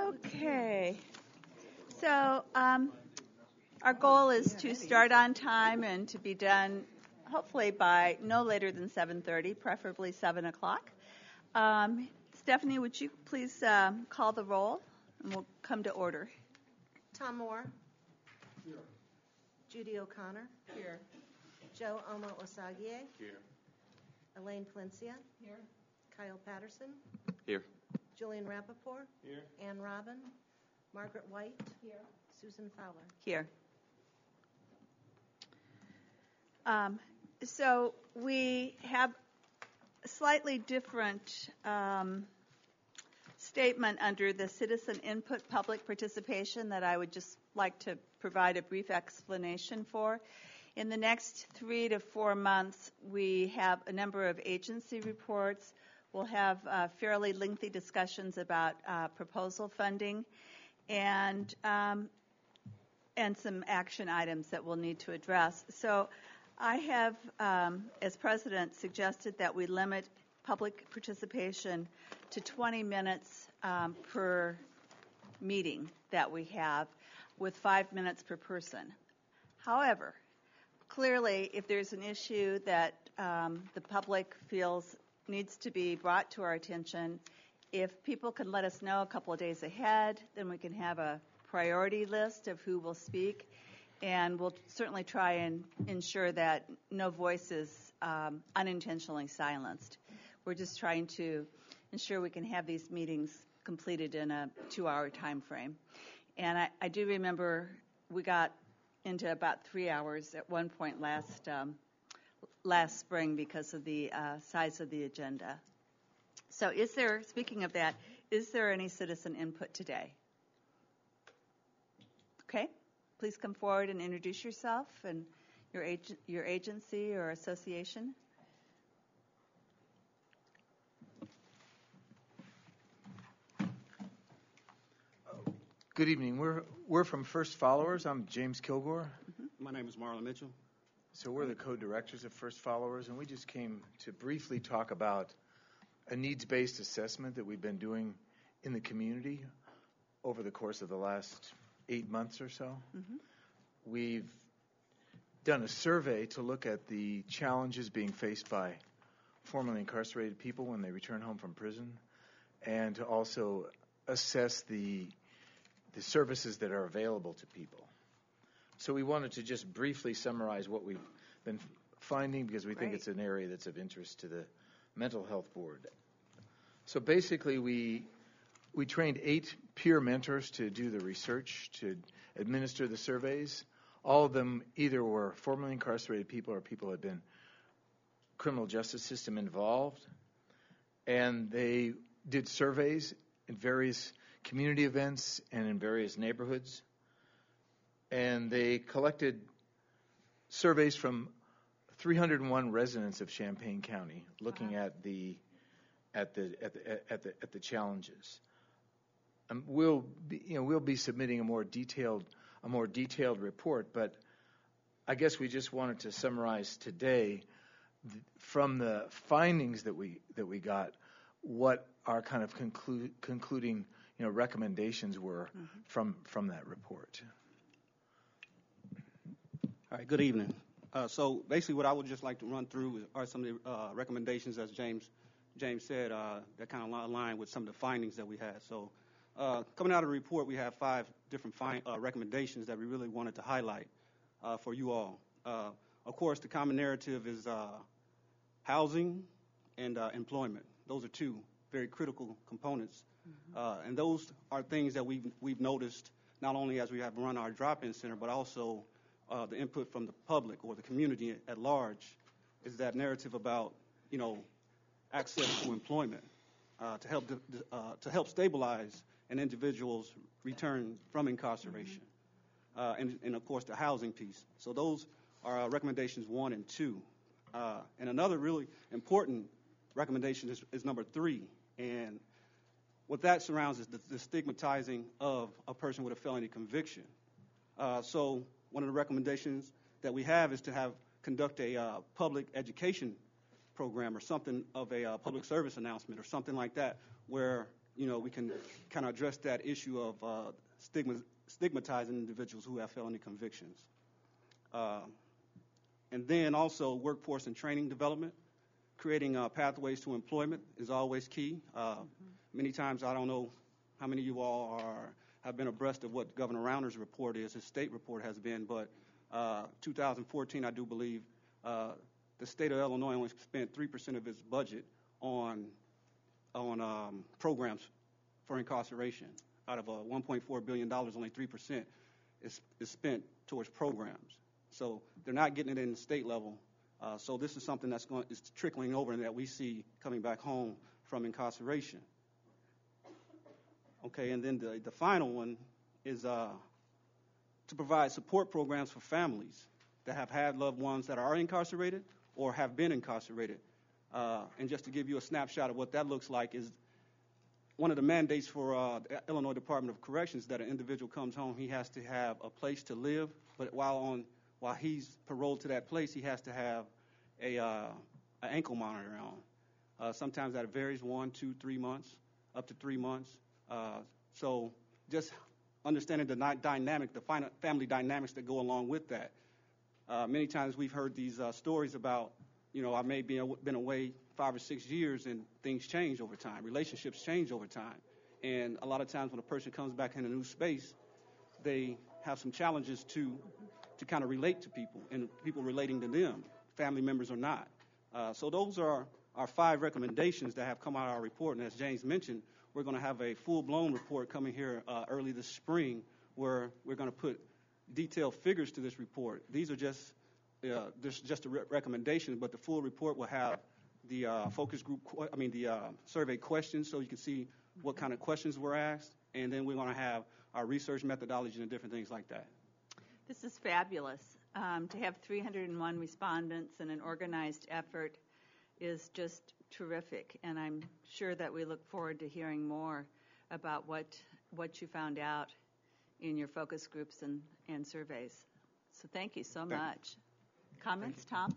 Okay. So our goal is to start on time and to be done hopefully by no later than 7:30, preferably 7 o'clock. Stephanie, would you please call the roll, and we'll come to order. Tom Moore. Here. Judy O'Connor. Here. Joe Oma Osagie. Here. Elaine Palencia. Here. Kyle Patterson. Here. Julian Rappaport. Here. Ann Robin. Margaret White. Here. Susan Fowler. Here. So we have a slightly different statement under the citizen input public participation that I would just like to provide a brief explanation for. In the next 3 to 4 months, we have a number of agency reports. We'll have fairly lengthy discussions about proposal funding and some action items that we'll need to address. So I have, as president, suggested that we limit public participation to 20 minutes per meeting that we have, with 5 minutes per person. However, clearly, if there's an issue that the public feels needs to be brought to our attention, if people can let us know a couple of days ahead, then we can have a priority list of who will speak, and we'll certainly try and ensure that no voice is unintentionally silenced. We're just trying to ensure we can have these meetings completed in a 2-hour time frame. And I do remember we got into about 3 hours at one point last spring because of the size of the agenda. So speaking of that, is there any citizen input today? Okay, please come forward and introduce yourself and your agency or association. Good evening. We're from First Followers. I'm James Kilgore. My name is Marlon Mitchell. So we're the co-directors of First Followers, and we just came to briefly talk about a needs-based assessment that we've been doing in the community over the course of the last 8 months or so. Mm-hmm. We've done a survey to look at the challenges being faced by formerly incarcerated people when they return home from prison, and to also assess the services that are available to people. So we wanted to just briefly summarize what we've been finding, because we think it's an area that's of interest to the Mental Health Board. So basically we trained 8 peer mentors to do the research, to administer the surveys. All of them either were formerly incarcerated people or people who had been criminal justice system involved. And they did surveys in various community events and in various neighborhoods. And they collected surveys from 301 residents of Champaign County, looking at the challenges. We'll be submitting a more detailed report, but I guess we just wanted to summarize today from the findings that we got what our kind of concluding recommendations were from that report. All right, good evening. So basically what I would just like to run through are some of the recommendations, as James said, that kind of align with some of the findings that we had. So coming out of the report, we have 5 different recommendations that we really wanted to highlight for you all. Of course, the common narrative is housing and employment. Those are 2 very critical components. And those are things that we've noticed not only as we have run our drop-in center, but also the input from the public or the community at large is that narrative about, access to employment to help stabilize an individual's return from incarceration, and of course the housing piece. So those are recommendations 1 and 2. And another really important recommendation is number 3, and what that surrounds is the stigmatizing of a person with a felony conviction. So one of the recommendations that we have is to conduct a public education program or something of a public service announcement or something like that, where we can kind of address that issue of stigmatizing individuals who have felony convictions. And then also workforce and training development. Creating pathways to employment is always key. Many times, I don't know how many of you all have been abreast of what Governor Rauner's report is, his state report has been, but 2014, I do believe, the state of Illinois only spent 3% of its budget on programs for incarceration. Out of $1.4 billion, only 3% is spent towards programs. So they're not getting it in the state level. So this is something that's is trickling over and that we see coming back home from incarceration. Okay, and then the final one is to provide support programs for families that have had loved ones that are incarcerated or have been incarcerated. And just to give you a snapshot of what that looks like is one of the mandates for the Illinois Department of Corrections that an individual comes home, he has to have a place to live, but while he's paroled to that place, he has to have an ankle monitor on. Sometimes that varies 1, 2, 3 months, up to 3 months. So just understanding the family dynamics that go along with that. Many times we've heard these stories about, I may been away 5 or 6 years and things change over time. Relationships change over time. And a lot of times when a person comes back in a new space, they have some challenges to kind of relate to people and people relating to them, family members or not. So those are our 5 recommendations that have come out of our report. And as James mentioned, we're going to have a full-blown report coming here early this spring where we're going to put detailed figures to this report. These are just a recommendation, but the full report will have the focus group, the survey questions, so you can see what kind of questions were asked, and then we're going to have our research methodology and different things like that. This is fabulous. To have 301 respondents and an organized effort is just terrific, and I'm sure that we look forward to hearing more about what you found out in your focus groups and surveys. So thank you so much. Comments, Tom?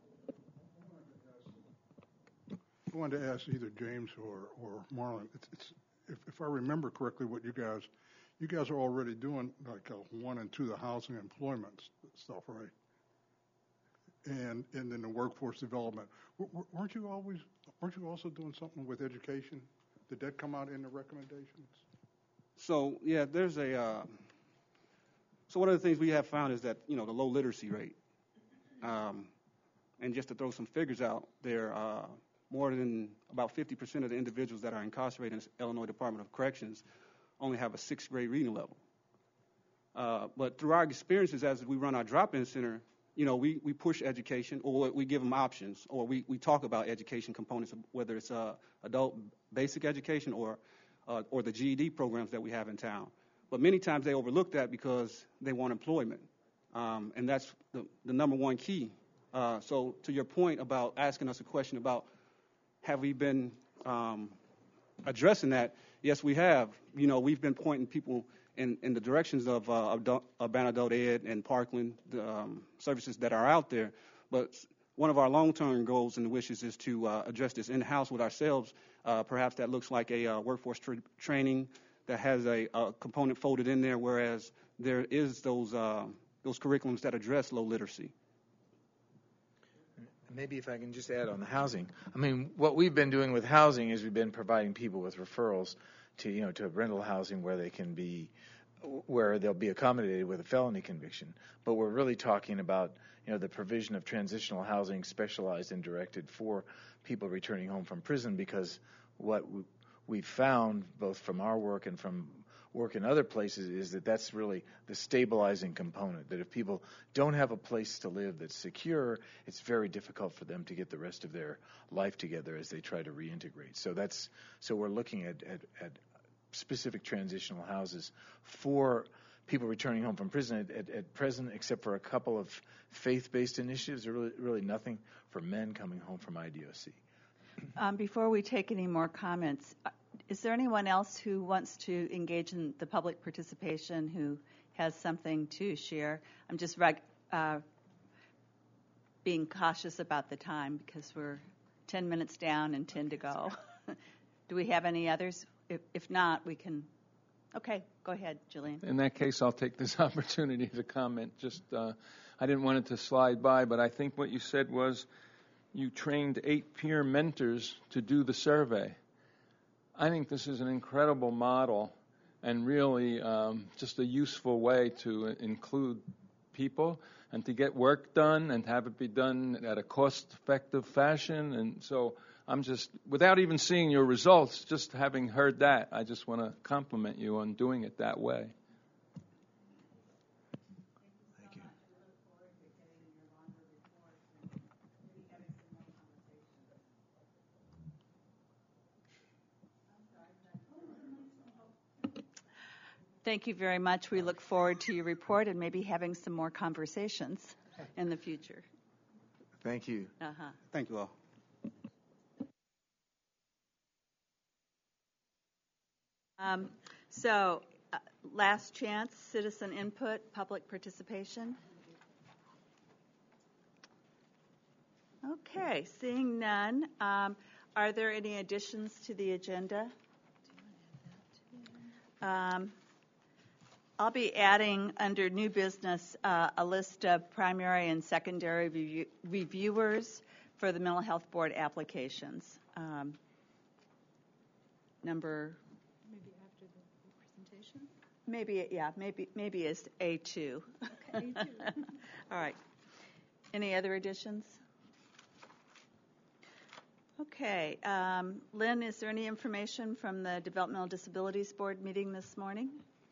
I wanted to ask either James or Marlon. If I remember correctly, what you guys are already doing like 1 and 2, the housing and employment stuff, right? And then the workforce development. Weren't you also doing something with education? Did that come out in the recommendations? So yeah, there's so one of the things we have found is that the low literacy rate. And just to throw some figures out there, more than about 50% of the individuals that are incarcerated in the Illinois Department of Corrections only have a 6th grade reading level. But through our experiences as we run our drop-in center, we push education, or we give them options, or we talk about education components, whether it's adult basic education or the GED programs that we have in town. But many times they overlook that because they want employment. And that's the number one key. So to your point about asking us a question about have we been addressing that, yes, we have. We've been pointing people in the directions of Urbana Adult Ed and Parkland services that are out there. But one of our long-term goals and wishes is to address this in-house with ourselves. Perhaps that looks like a workforce training that has a component folded in there, whereas there is those curriculums that address low literacy. Maybe if I can just add on the housing. What we've been doing with housing is we've been providing people with referrals to rental housing where they'll be accommodated with a felony conviction. But we're really talking about the provision of transitional housing specialized and directed for people returning home from prison, because what we've found both from our work and from work in other places is that that's really the stabilizing component, that if people don't have a place to live that's secure, it's very difficult for them to get the rest of their life together as they try to reintegrate. So we're looking at specific transitional houses for people returning home from prison. At present, except for a couple of faith-based initiatives, there's really nothing for men coming home from IDOC. Before we take any more comments, is there anyone else who wants to engage in the public participation who has something to share? I'm just being cautious about the time because we're 10 minutes down and 10 to go. Do we have any others if not, we can. Okay, go ahead, Jillian. In that case, I'll take this opportunity to comment. I didn't want it to slide by, but I think what you said was you trained 8 peer mentors to do the survey. I think this is an incredible model and really just a useful way to include people and to get work done and have it be done at a cost-effective fashion. And so I'm just, without even seeing your results, just having heard that, I just want to compliment you on doing it that way. Thank you. Thank you very much. We look forward to your report and maybe having some more conversations in the future. Thank you. Uh-huh. Thank you all. Last chance, citizen input, public participation. Okay, seeing none. Are there any additions to the agenda? I'll be adding under new business a list of primary and secondary reviewers for the Mental Health Board applications. Number. Maybe after the presentation? Maybe it's A2. Okay, A2. All right. Any other additions? Okay. Lynn, is there any information from the Developmental Disabilities Board meeting this morning?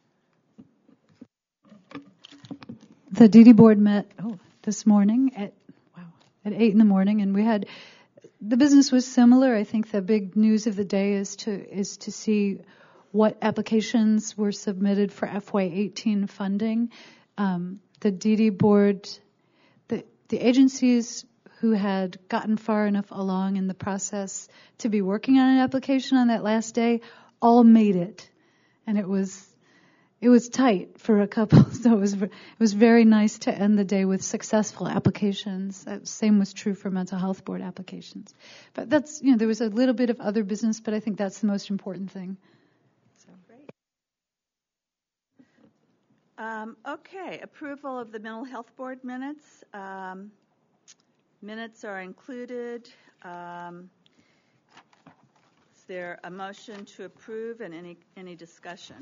The DD board met this morning at 8 in the morning, and we had the business was similar. I think the big news of the day is to see what applications were submitted for FY18 funding. The DD board, the agencies who had gotten far enough along in the process to be working on an application on that last day all made it, and it was tight for a couple, so it was very nice to end the day with successful applications. Same was true for mental health board applications. But that's, there was a little bit of other business, but I think that's the most important thing. So. Great. Okay, approval of the mental health board minutes. Minutes are included. Is there a motion to approve and any discussion?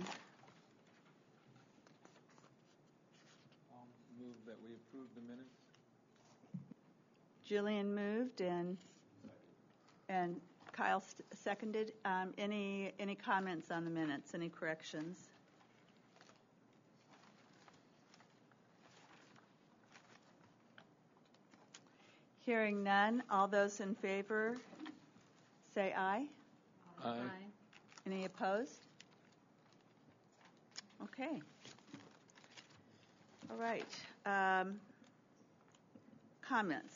Move that we approve the minutes. Jillian moved and Kyle seconded. Any comments on the minutes? Any corrections? Hearing none, all those in favor say aye. Aye. Any opposed? Okay. All right. Comments.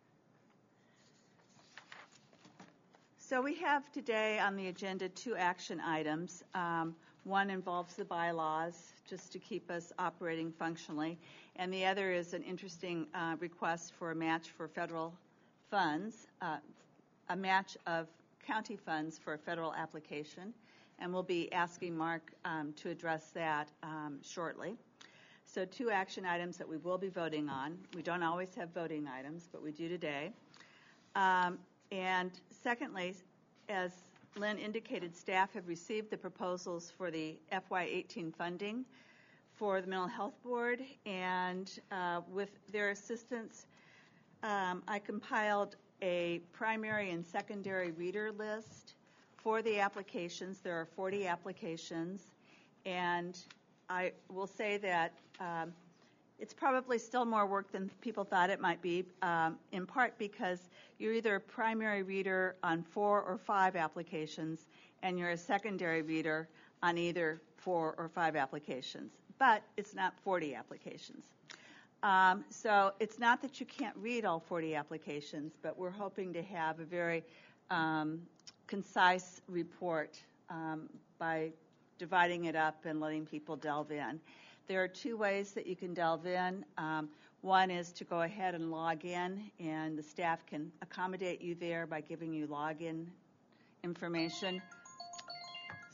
So we have today on the agenda 2 action items. One involves the bylaws, just to keep us operating functionally, and the other is an interesting request for a match for federal funds, a match of county funds for a federal application, and we'll be asking Mark to address that shortly. So 2 action items that we will be voting on. We don't always have voting items, but we do today. And secondly, as Lynn indicated, staff have received the proposals for the FY18 funding for the Mental Health Board, and with their assistance, I compiled a primary and secondary reader list for the applications. There are 40 applications, and I will say that it's probably still more work than people thought it might be, in part because you're either a primary reader on 4 or 5 applications, and you're a secondary reader on either 4 or 5 applications. But it's not 40 applications. So it's not that you can't read all 40 applications, but we're hoping to have a very concise report by dividing it up and letting people delve in. There are 2 ways that you can delve in. One is to go ahead and log in, and the staff can accommodate you there by giving you login information.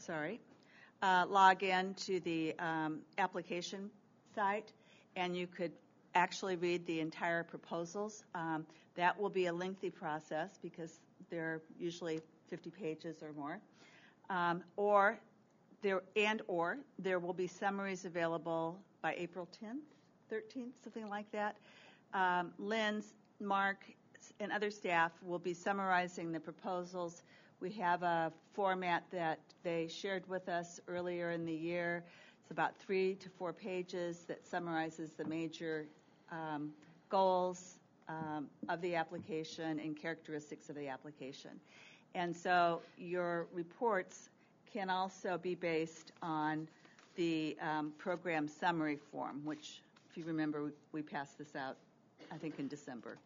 log in to the application site, and you could actually read the entire proposals. That will be a lengthy process because they're usually 50 pages or more. Or there will be summaries available by April 10th, 13th, something like that. Lynn's, Mark, and other staff will be summarizing the proposals. We have a format that they shared with us earlier in the year. It's about 3 to 4 pages that summarizes the major goals of the application and characteristics of the application. And so your reports can also be based on the program summary form, which, if you remember, we passed this out, I think, in December.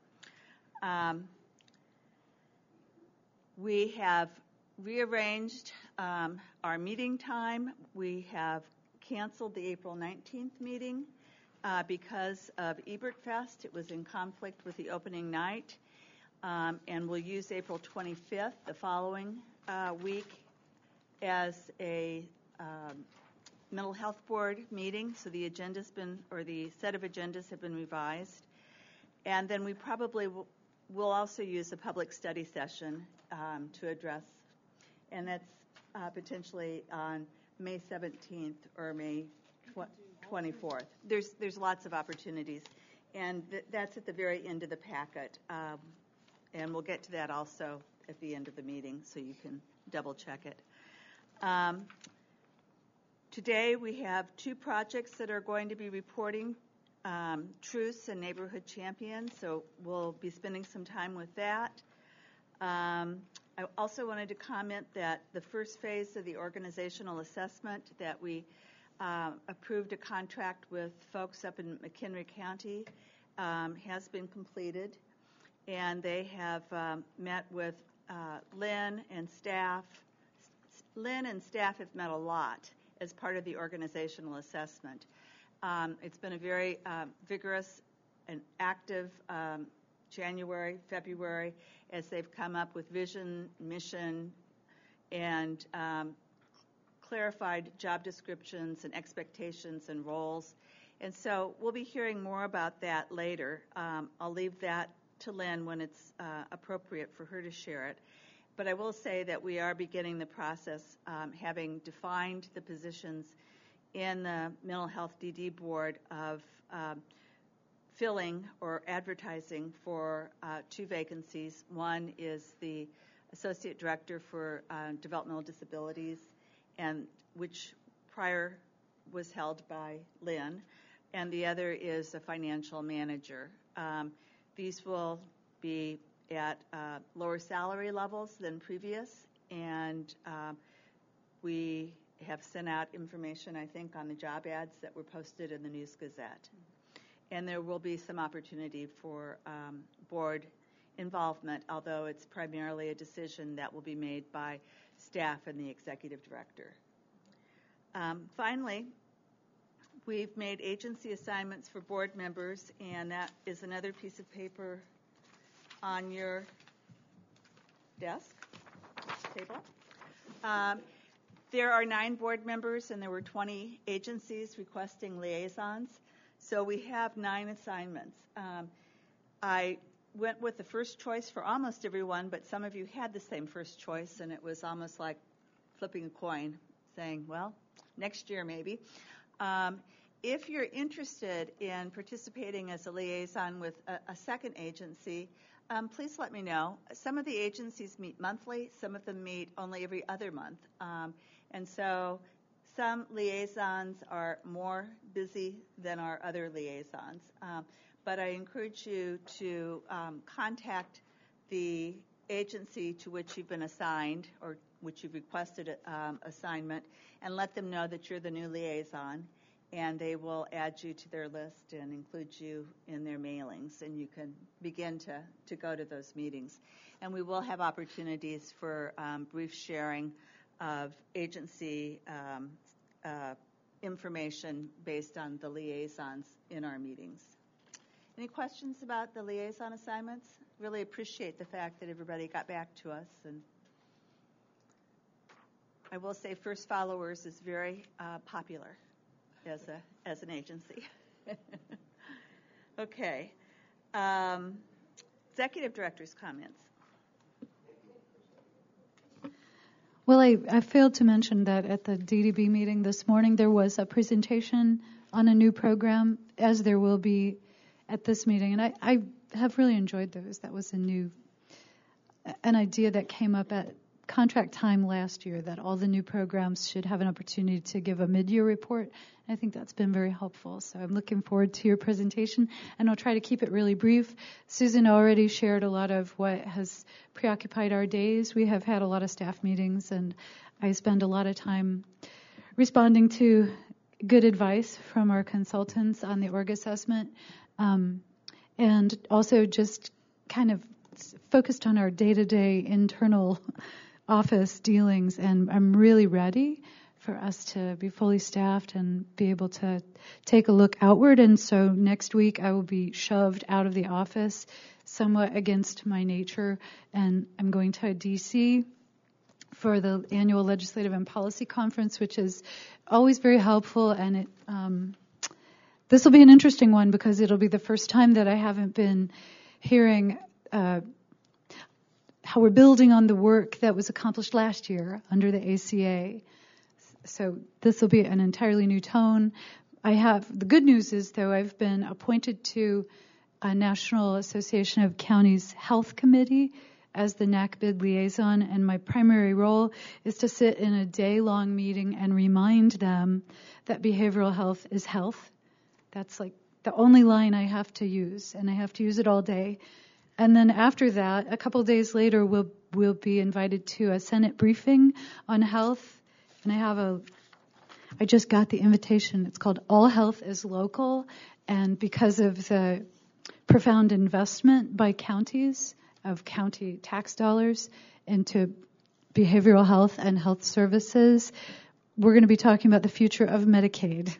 We have rearranged our meeting time. We have canceled the April 19th meeting because of Ebert Fest. It was in conflict with the opening night. And we'll use April 25th, the following week, as a mental health board meeting. So the agenda's the set of agendas have been revised. And then we probably will also use a public study session to address, and that's potentially on May 17th or May 24th. There's lots of opportunities, and that's at the very end of the packet. And we'll get to that also at the end of the meeting, so you can double check it. Today we have 2 projects that are going to be reporting, Truce and Neighborhood Champions, so we'll be spending some time with that. I also wanted to comment that the first phase of the organizational assessment that we approved a contract with folks up in McHenry County has been completed. And they have met with Lynn and staff. Lynn and staff have met a lot as part of the organizational assessment. It's been a very vigorous and active January, February, as they've come up with vision, mission, and clarified job descriptions and expectations and roles. And so we'll be hearing more about that later. I'll leave that to Lynn when it's appropriate for her to share it. But I will say that we are beginning the process, having defined the positions in the Mental Health DD Board of filling or advertising for 2 vacancies. One is the Associate Director for Developmental Disabilities, and which prior was held by Lynn, and the other is a Financial Manager. These will be at lower salary levels than previous, and we have sent out information, I think, on the job ads that were posted in the News Gazette. And there will be some opportunity for board involvement, although it's primarily a decision that will be made by staff and the executive director. Finally, we've made agency assignments for board members, and that is another piece of paper on your desk, table. There are 9 board members, and there were 20 agencies requesting liaisons. So we have 9 assignments. I went with the first choice for almost everyone, but some of you had the same first choice, and it was almost like flipping a coin, saying, well, next year maybe. If you're interested in participating as a liaison with a second agency, please let me know. Some of the agencies meet monthly. Some of them meet only every other month. And so some liaisons are more busy than our other liaisons. But I encourage you to contact the agency to which you've been assigned or which you've requested assignment, and let them know that you're the new liaison, and they will add you to their list and include you in their mailings, and you can begin to go to those meetings. And we will have opportunities for brief sharing of agency information based on the liaisons in our meetings. Any questions about the liaison assignments? Really appreciate the fact that everybody got back to us. And I will say First Followers is very popular as an agency. Okay. Executive Director's comments. Well, I failed to mention that at the DDB meeting this morning, there was a presentation on a new program, as there will be at this meeting. And I have really enjoyed those. That was an idea that came up at contract time last year, that all the new programs should have an opportunity to give a mid-year report. I think that's been very helpful. So I'm looking forward to your presentation, and I'll try to keep it really brief. Susan already shared a lot of what has preoccupied our days. We have had a lot of staff meetings, and I spend a lot of time responding to good advice from our consultants on the org assessment, and also just kind of focused on our day-to-day internal office dealings, and I'm really ready for us to be fully staffed and be able to take a look outward. And so next week I will be shoved out of the office somewhat against my nature, and I'm going to DC for the annual Legislative and Policy Conference, which is always very helpful. And this will be an interesting one because it'll be the first time that I haven't been hearing how we're building on the work that was accomplished last year under the ACA. So this will be an entirely new tone. The good news is, though, I've been appointed to a National Association of Counties Health Committee as the NACBID liaison, and my primary role is to sit in a day-long meeting and remind them that behavioral health is health. That's like the only line I have to use, and I have to use it all day. And then after that, a couple days later, we'll be invited to a Senate briefing on health. And I just got the invitation. It's called All Health is Local. And because of the profound investment by counties of county tax dollars into behavioral health and health services, we're going to be talking about the future of Medicaid.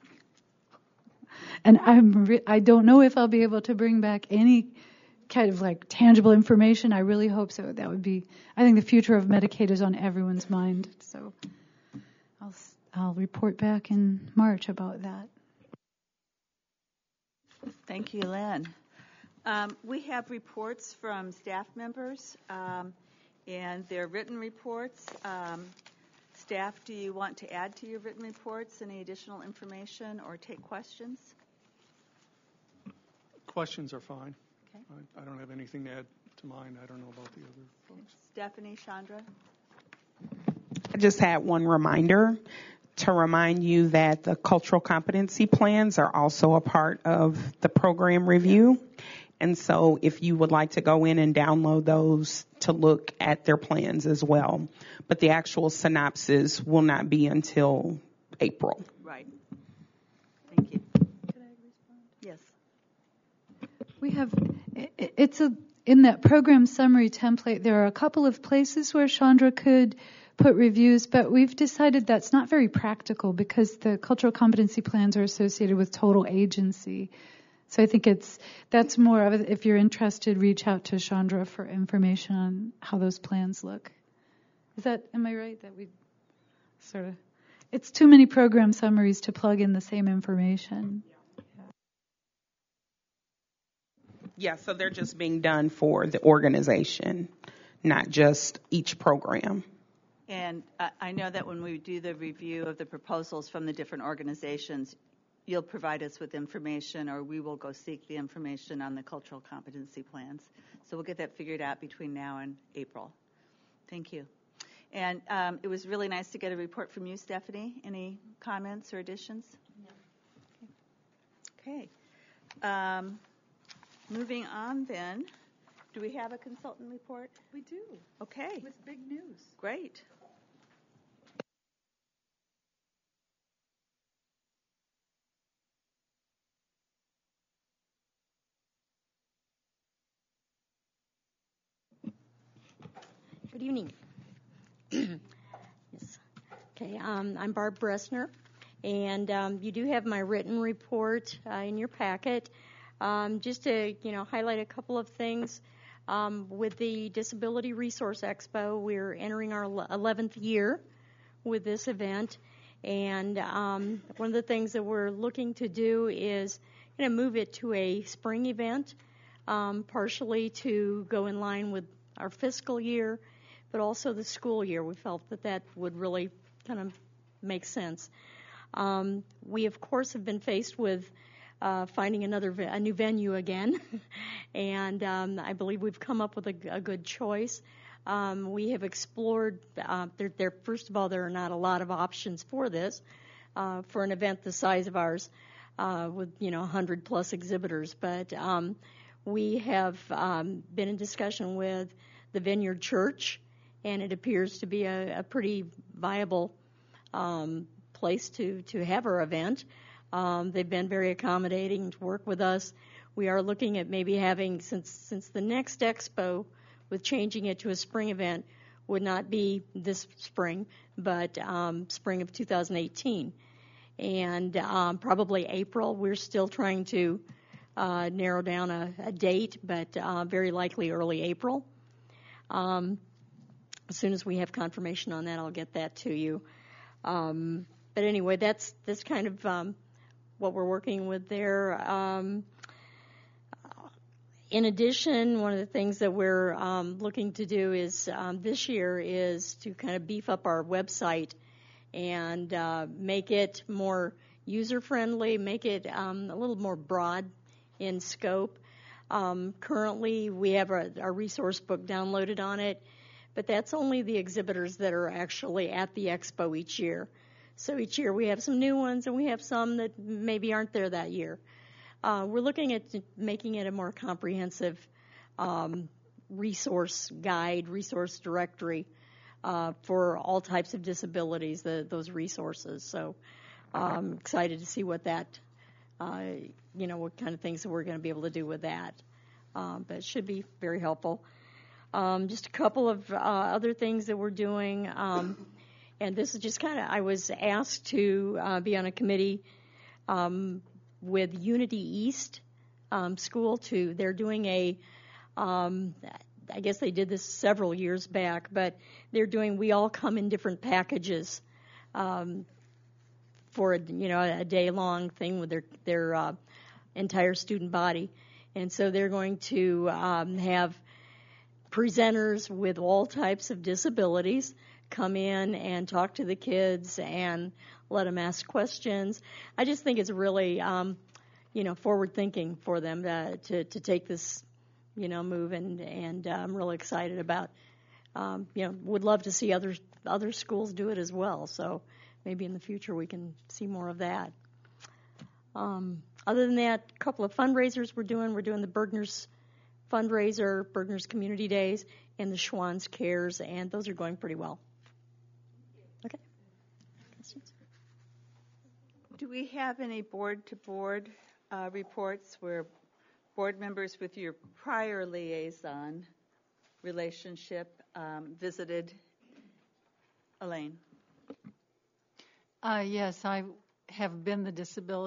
And I don't know if I'll be able to bring back any kind of like tangible information. I really hope so. I think the future of Medicaid is on everyone's mind. So I'll report back in March about that. Thank you, Lynn. We have reports from staff members, and they're written reports. Staff, do you want to add to your written reports any additional information or take questions? Questions are fine. Okay. I don't have anything to add to mine. I don't know about the other folks. Stephanie, Chandra? I just had one reminder to remind you that the cultural competency plans are also a part of the program review. And so if you would like to go in and download those to look at their plans as well. But the actual synopsis will not be until April. Right. Thank you. Could I respond? Yes. We have, in that program summary template, there are a couple of places where Chandra could put reviews, but we've decided that's not very practical because the cultural competency plans are associated with total agency. So I think that's more of it. If you're interested, reach out to Chandra for information on how those plans look. Am I right that we sort of, it's too many program summaries to plug in the same information. Yeah, so they're just being done for the organization, not just each program. And I know that when we do the review of the proposals from the different organizations, you'll provide us with information, or we will go seek the information on the cultural competency plans. So we'll get that figured out between now and April. Thank you. And it was really nice to get a report from you, Stephanie. Any comments or additions? No. Okay. Moving on then. Do we have a consultant report? We do. Okay. With big news. Great. Good evening. Yes. Okay, I'm Barb Bressner, and you do have my written report in your packet. Just to highlight a couple of things. With the Disability Resource Expo, we're entering our 11th year. with this event. And one of the things that we're looking to do is move it to a spring event, partially to go in line with our fiscal year, but also the school year. We felt that that would really kind of make sense. We, of course, have been faced with finding a new venue again, and I believe we've come up with a good choice. We have explored, first of all, there are not a lot of options for this, for an event the size of ours, with 100 plus exhibitors, but we have been in discussion with the Vineyard Church, and it appears to be a pretty viable place to have our event. They've been very accommodating to work with us. We are looking at maybe having, since the next expo, with changing it to a spring event, would not be this spring, but spring of 2018. And probably April. We're still trying to narrow down a date, but very likely early April. As soon as we have confirmation on that, I'll get that to you. But anyway, that's kind of what we're working with there. In addition, one of the things that we're looking to do is this year is to kind of beef up our website and make it more user-friendly, make it a little more broad in scope. Currently, we have our resource book downloaded on it, but that's only the exhibitors that are actually at the expo each year. So each year we have some new ones, and we have some that maybe aren't there that year. We're looking at making it a more comprehensive resource guide, resource directory for all types of disabilities, those resources. So I'm excited to see what that, what kind of things that we're going to be able to do with that. But it should be very helpful. Just a couple of other things that we're doing. And this is just kind of, I was asked to be on a committee with Unity East School. They're doing I guess they did this several years back, but they're doing We All Come in Different Packages for a day-long thing with their entire student body. And so they're going to have presenters with all types of disabilities come in and talk to the kids and let them ask questions. I just think it's really, forward thinking for them to take this, move, and I'm really excited about, would love to see other schools do it as well. So maybe in the future we can see more of that. Other than that, a couple of fundraisers we're doing. We're doing the Bergner's fundraiser, Bergner's Community Days, and the Schwann's Cares, and those are going pretty well. Okay. Questions? Do we have any board-to-board reports where board members with your prior liaison relationship visited? Elaine? Yes, I have been the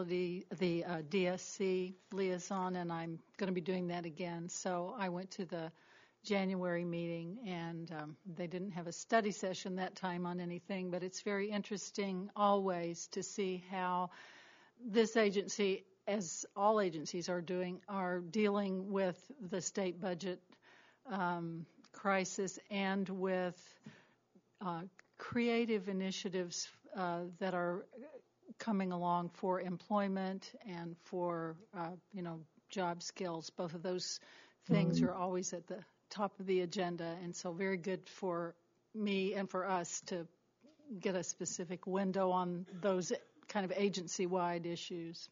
DSC liaison, and I'm going to be doing that again. So I went to the January meeting, and they didn't have a study session that time on anything, but it's very interesting always to see how this agency, as all agencies are dealing with the state budget crisis and with creative initiatives that are coming along for employment and for job skills. Both of those things are always at the top of the agenda, and so very good for me and for us to get a specific window on those kind of agency-wide issues.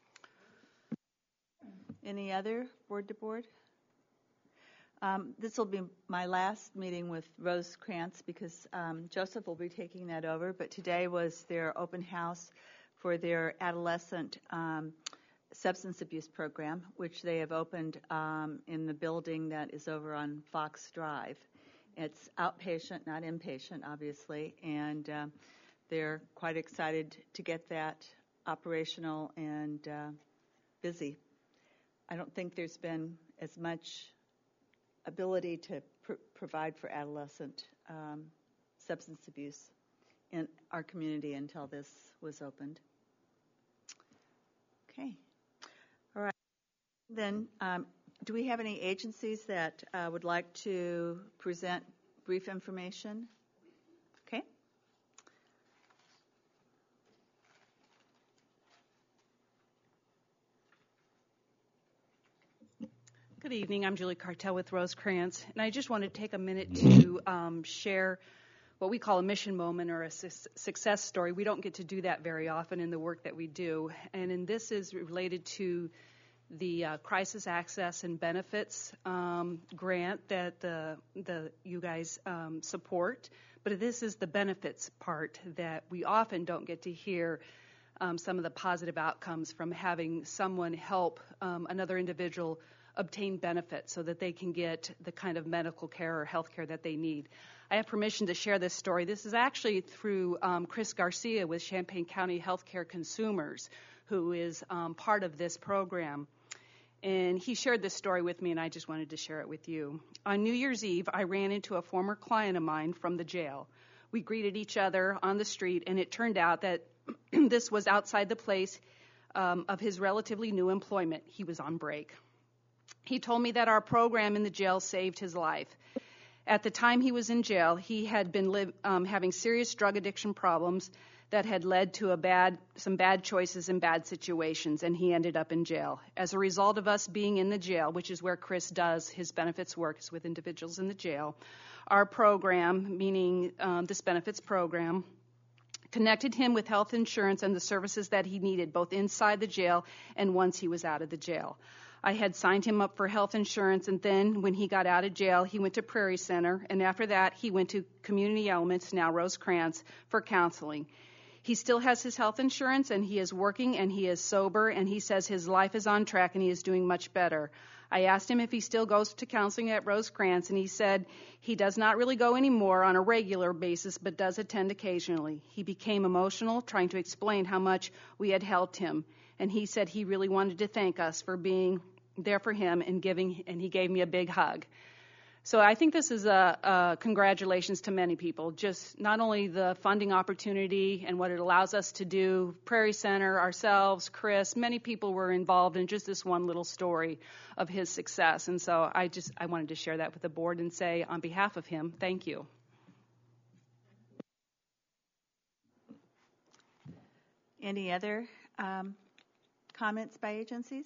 Any other board-to-board? This will be my last meeting with Rose Krantz because Joseph will be taking that over, but today was their open house for their adolescent substance abuse program, which they have opened in the building that is over on Fox Drive. It's outpatient, not inpatient, obviously, and they're quite excited to get that operational and busy. I don't think there's been as much ability to provide for adolescent substance abuse in our community until this was opened. Okay. All right. Then, do we have any agencies that would like to present brief information? Okay. Good evening. I'm Julie Cartel with Rosecrans, and I just want to take a minute to share what we call a mission moment or a success story. We don't get to do that very often in the work that we do, and this is related to the Crisis Access and Benefits grant that you guys support. But this is the benefits part that we often don't get to hear some of the positive outcomes from having someone help another individual obtain benefits so that they can get the kind of medical care or health care that they need. I have permission to share this story. This is actually through Chris Garcia with Champaign County Healthcare Consumers, who is part of this program. And he shared this story with me, and I just wanted to share it with you. On New Year's Eve, I ran into a former client of mine from the jail. We greeted each other on the street, and it turned out that this was outside the place of his relatively new employment. He was on break. He told me that our program in the jail saved his life. At the time he was in jail, he had been having serious drug addiction problems that had led to some bad choices and bad situations, and he ended up in jail. As a result of us being in the jail, which is where Chris does his benefits work, is with individuals in the jail, our program, meaning this benefits program, connected him with health insurance and the services that he needed, both inside the jail and once he was out of the jail. I had signed him up for health insurance, and then when he got out of jail, he went to Prairie Center, and after that, he went to Community Elements, now Rosecrans, for counseling. He still has his health insurance, and he is working, and he is sober, and he says his life is on track, and he is doing much better. I asked him if he still goes to counseling at Rosecrans, and he said he does not really go anymore on a regular basis, but does attend occasionally. He became emotional, trying to explain how much we had helped him. And he said he really wanted to thank us for being there for him and he gave me a big hug. So I think this is a congratulations to many people, just not only the funding opportunity and what it allows us to do, Prairie Center, ourselves, Chris, many people were involved in just this one little story of his success. And so I wanted to share that with the board and say on behalf of him, thank you. Any other comments by agencies?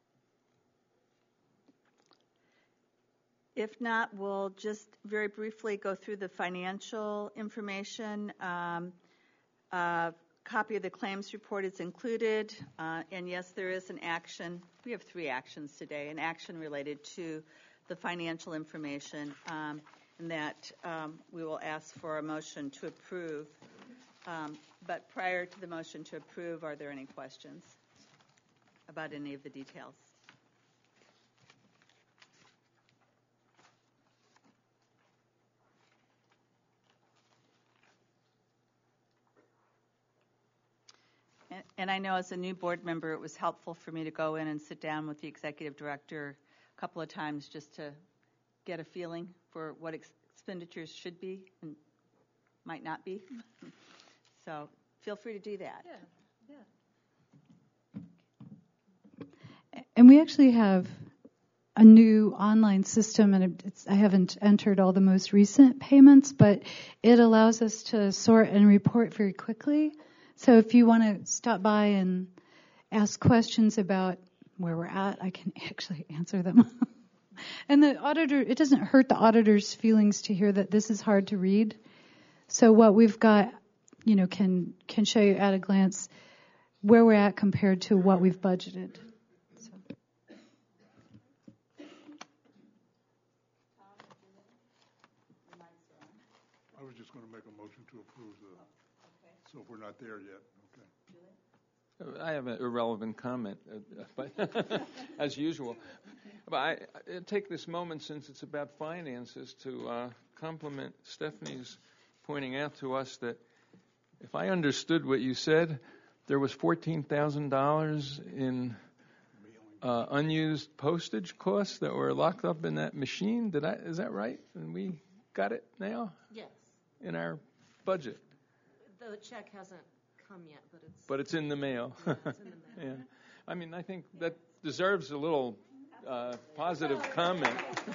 If not, we'll just very briefly go through the financial information. A copy of the claims report is included, and yes, there is an action. We have 3 actions today, an action related to the financial information, and that we will ask for a motion to approve. But prior to the motion to approve, are there any questions about any of the details? And I know as a new board member, it was helpful for me to go in and sit down with the executive director a couple of times just to get a feeling for what expenditures should be and might not be. So feel free to do that. And we actually have a new online system, and I haven't entered all the most recent payments, but it allows us to sort and report very quickly. So if you want to stop by and ask questions about where we're at, I can actually answer them. And the auditor, it doesn't hurt the auditor's feelings to hear that this is hard to read. So what we've got, can show you at a glance where we're at compared to what we've budgeted. So. I was just going to make a motion to approve so if we're not there yet, okay. I have an irrelevant comment, but as usual. But I take this moment, since it's about finances, to compliment Stephanie's pointing out to us that if I understood what you said, there was $14,000 in unused postage costs that were locked up in that machine. Is that right? And we got it now? Yes. In our budget. The check hasn't come yet, but it's in the mail. Yeah, it's in the mail. Yeah. I mean, I think that deserves a little positive comment.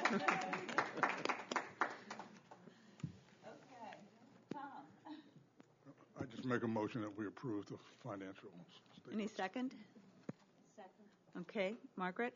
I just make a motion that we approve the financial statement. Any second? Second. Okay, Margaret?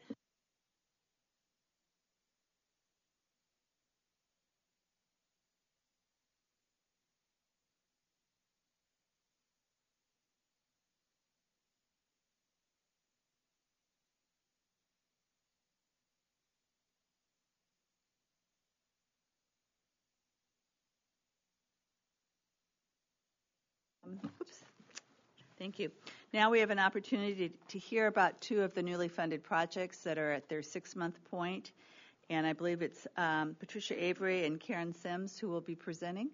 Oops. Thank you. Now we have an opportunity to hear about two of the newly funded projects that are at their 6-month point. And I believe it's Patricia Avery and Karen Sims who will be presenting.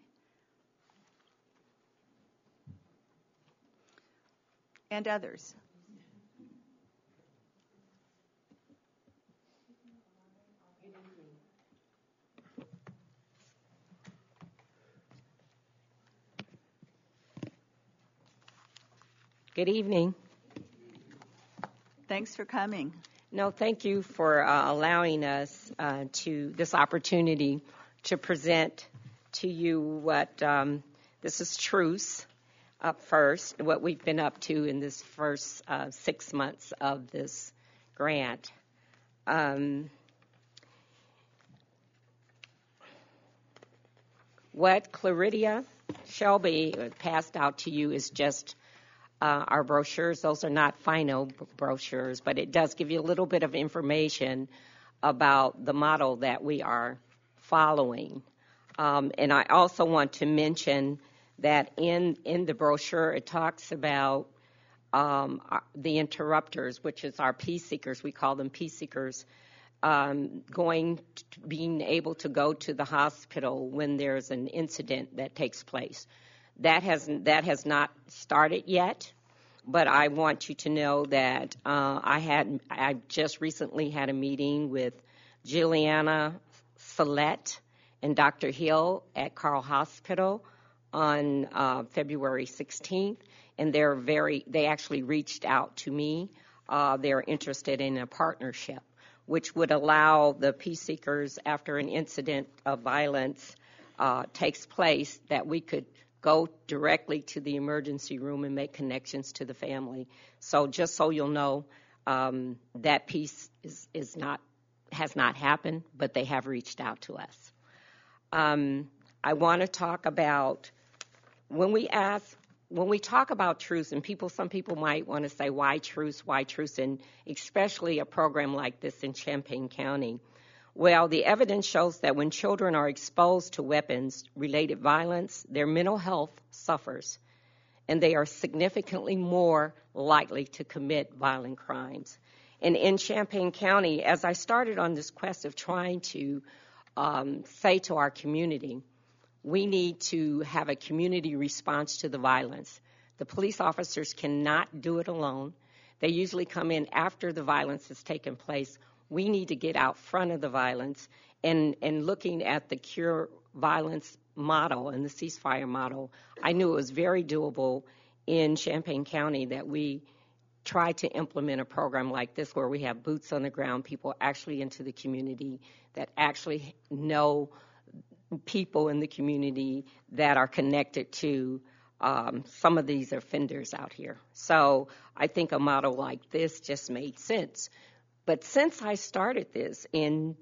And others. Good evening. Thanks for coming. No, thank you for allowing us to this opportunity to present to you what this is Truce up first, what we've been up to in this first 6 months of this grant. What Claridia Shelby passed out to you is just our brochures. Those are not final brochures, but it does give you a little bit of information about the model that we are following. And I also want to mention that in the brochure, it talks about the interrupters, which is our peace seekers. We call them peace seekers, being able to go to the hospital when there's an incident that takes place. That has not started yet, but I want you to know that I just recently had a meeting with Juliana Salette and Dr. Hill at Carle Hospital on February 16th, and they actually reached out to me. They're interested in a partnership, which would allow the peace seekers, after an incident of violence takes place, that we could go directly to the emergency room and make connections to the family. So just so you'll know, that piece has not happened, but they have reached out to us. I want to talk about when we talk about truce, and some people might want to say, why truce, and especially a program like this in Champaign County. Well, the evidence shows that when children are exposed to weapons-related violence, their mental health suffers, and they are significantly more likely to commit violent crimes. And in Champaign County, as I started on this quest of trying to say to our community, we need to have a community response to the violence. The police officers cannot do it alone. They usually come in after the violence has taken place. We need to get out front of the violence, and looking at the Cure Violence model and the ceasefire model, I knew it was very doable in Champaign County that we try to implement a program like this where we have boots on the ground, people actually into the community that actually know people in the community that are connected to some of these offenders out here. So I think a model like this just made sense. But since I started this in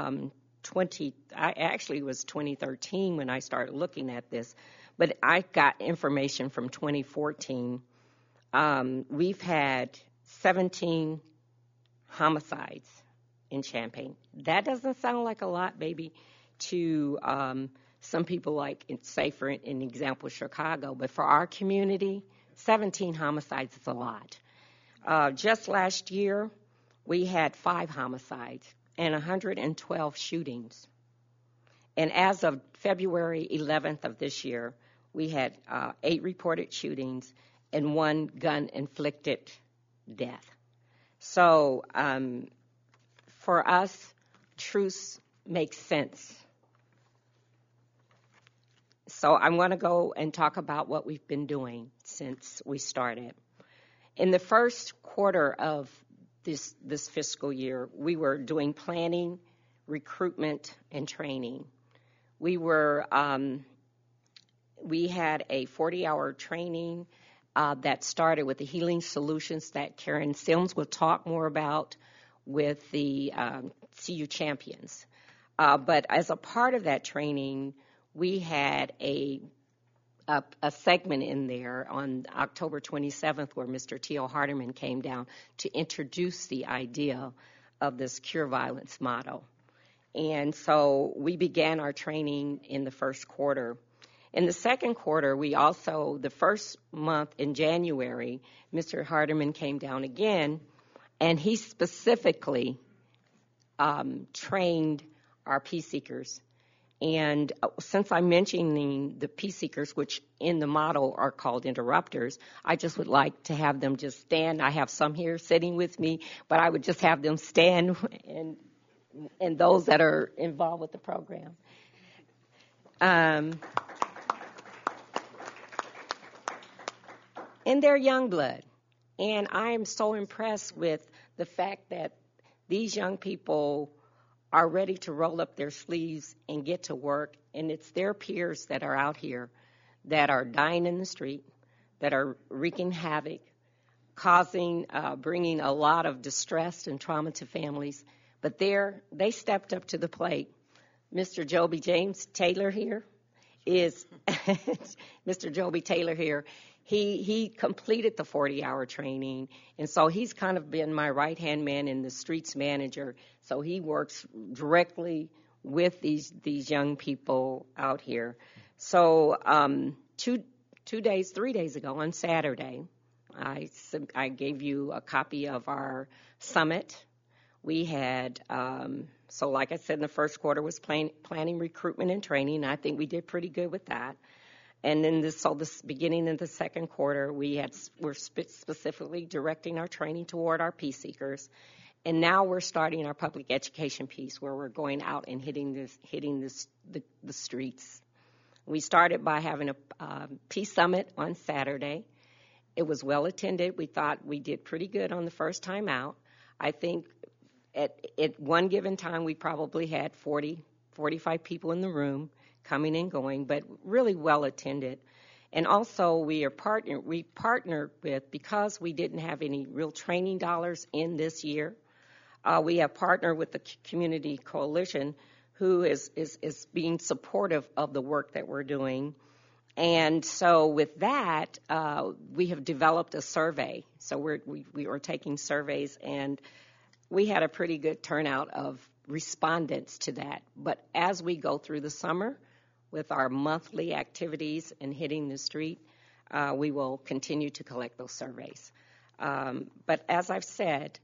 it was 2013 when I started looking at this, but I got information from 2014. We've had 17 homicides in Champaign. That doesn't sound like a lot, maybe, to some people, like, say, for an example, Chicago. But for our community, 17 homicides is a lot. Just last year, we had 5 homicides and 112 shootings. And as of February 11th of this year, we had 8 reported shootings and 1 gun-inflicted death. So for us, truce makes sense. So I want to go and talk about what we've been doing since we started. In the first quarter of this fiscal year, we were doing planning, recruitment, and training. We had a 40-hour training that started with the healing solutions that Karen Sims will talk more about with the CU champions. But as a part of that training, we had a segment in there on October 27th where Mr. T.O. Hardeman came down to introduce the idea of this Cure Violence model. And so we began our training in the first quarter. In the second quarter, the first month in January, Mr. Hardeman came down again, and he specifically trained our peace seekers. And since I'm mentioning the peace seekers, which in the model are called interrupters, I just would like to have them just stand. I have some here sitting with me, but I would just have them stand and those that are involved with the program. And they're young blood. And I am so impressed with the fact that these young people are ready to roll up their sleeves and get to work. And it's their peers that are out here that are dying in the street, that are wreaking havoc, bringing a lot of distress and trauma to families. But they stepped up to the plate. Mr. Joby James Taylor here is Mr. Joby Taylor here. He completed the 40-hour training, and so he's kind of been my right-hand man and the streets manager. So he works directly with these young people out here. So 3 days ago on Saturday, I gave you a copy of our summit. We had, so like I said, in the first quarter was planning, recruitment, and training. I think we did pretty good with that. And then this beginning in the second quarter, we're specifically directing our training toward our peace seekers. And now we're starting our public education piece where we're going out and hitting the streets. We started by having a peace summit on Saturday. It was well attended. We thought we did pretty good on the first time out. I think at one given time we probably had 40, 45 people in the room coming and going, but really well attended. And also we partnered with, because we didn't have any real training dollars in this year, we have partnered with the Community Coalition, who is being supportive of the work that we're doing. And so with that, we have developed a survey. So we are taking surveys, and we had a pretty good turnout of respondents to that. But as we go through the summer with our monthly activities and hitting the street, we will continue to collect those surveys. But as I've said,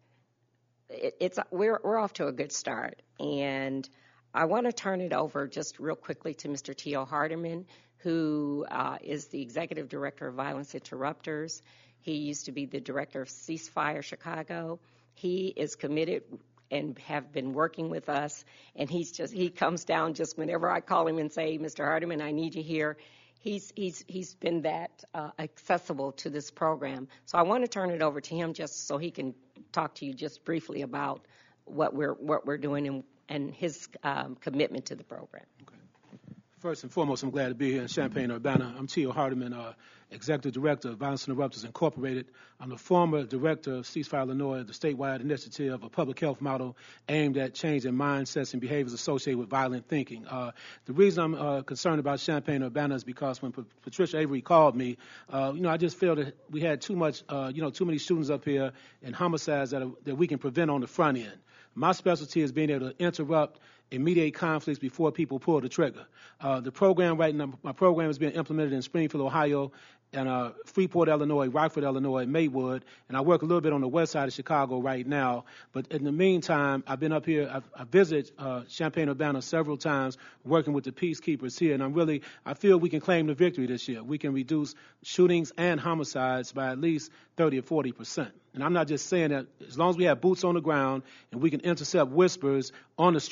we're off to a good start. And I want to turn it over just real quickly to Mr. T.O. Hardeman, who is the Executive Director of Violence Interrupters. He used to be the Director of Ceasefire Chicago. He is committed and have been working with us, and he comes down just whenever I call him and say, Mr. Hardeman, I need you here. He's been that accessible to this program. So I want to turn it over to him just so he can talk to you just briefly about what we're doing and his commitment to the program. Okay. First and foremost, I'm glad to be here in Champaign-Urbana. I'm T.O. Hardeman, Executive Director of Violence Interrupters Incorporated. I'm the former Director of Ceasefire Illinois, the statewide initiative of a public health model aimed at changing mindsets and behaviors associated with violent thinking. The reason I'm concerned about Champaign-Urbana is because when Patricia Avery called me, I just feel that we had too many shootings up here and homicides that we can prevent on the front end. My specialty is being able to interrupt and mediate conflicts before people pull the trigger. The program right now, my program is being implemented in Springfield, Ohio, and Freeport, Illinois, Rockford, Illinois, Maywood, and I work a little bit on the west side of Chicago right now. But in the meantime, I've been up here. I visited Champaign-Urbana several times, working with the peacekeepers here, and I feel we can claim the victory this year. We can reduce shootings and homicides by at least 30 or 40%. And I'm not just saying that. As long as we have boots on the ground and we can intercept whispers on the street level,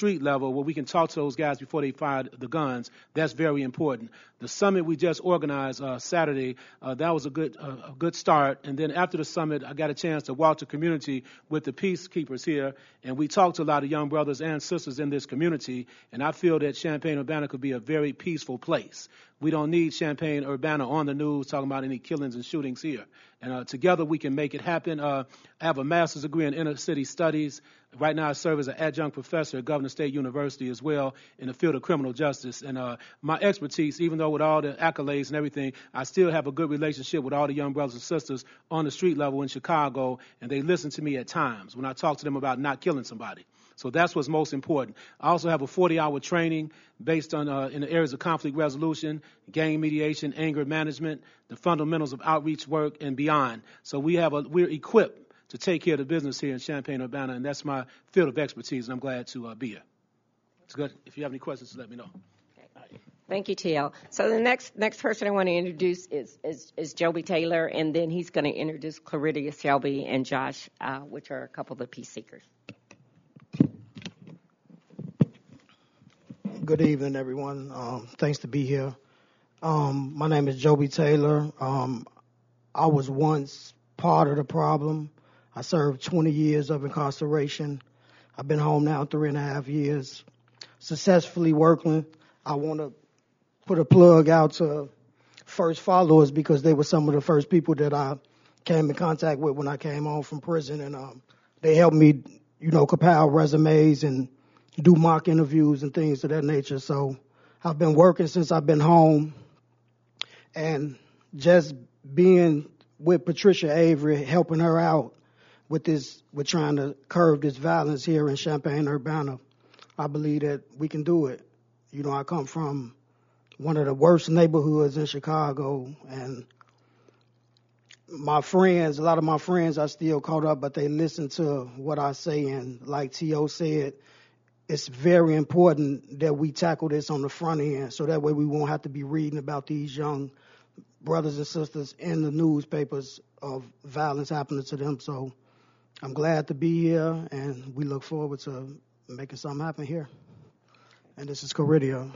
level where we can talk to those guys before they fire the guns. That's very important. The summit we just organized Saturday, that was a good start. And then after the summit, I got a chance to walk the community with the peacekeepers here, and we talked to a lot of young brothers and sisters in this community, and I feel that Champaign-Urbana could be a very peaceful place. We don't need Champaign-Urbana on the news talking about any killings and shootings here. And together we can make it happen. I have a master's degree in inner city studies. Right now I serve as an adjunct professor at Governor State University as well in the field of criminal justice. And my expertise, even though with all the accolades and everything, I still have a good relationship with all the young brothers and sisters on the street level in Chicago, and they listen to me at times when I talk to them about not killing somebody. So that's what's most important. I also have a 40-hour training based on in the areas of conflict resolution, gang mediation, anger management, the fundamentals of outreach work, and beyond. So we're equipped to take care of the business here in Champaign-Urbana, and that's my field of expertise, and I'm glad to be here. It's good. If you have any questions, let me know. Thank you, T.L. So the next person I want to introduce is Joby Taylor, and then he's going to introduce Claridia Shelby and Josh, which are a couple of the peace seekers. Good evening, everyone. Thanks to be here. My name is Joby Taylor. I was once part of the problem. I served 20 years of incarceration. I've been home now 3.5 years, successfully working. I want to put a plug out to First Followers because they were some of the first people that I came in contact with when I came home from prison, and they helped me, compile resumes and do mock interviews and things of that nature. So I've been working since I've been home, and just being with Patricia Avery, helping her out with trying to curb this violence here in Champaign-Urbana, I believe that we can do it. I come from one of the worst neighborhoods in Chicago, and a lot of my friends are still caught up, but they listen to what I say, and like T.O. said, it's very important that we tackle this on the front end so that way we won't have to be reading about these young brothers and sisters in the newspapers of violence happening to them. So I'm glad to be here, and we look forward to making something happen here. And this is Claridia.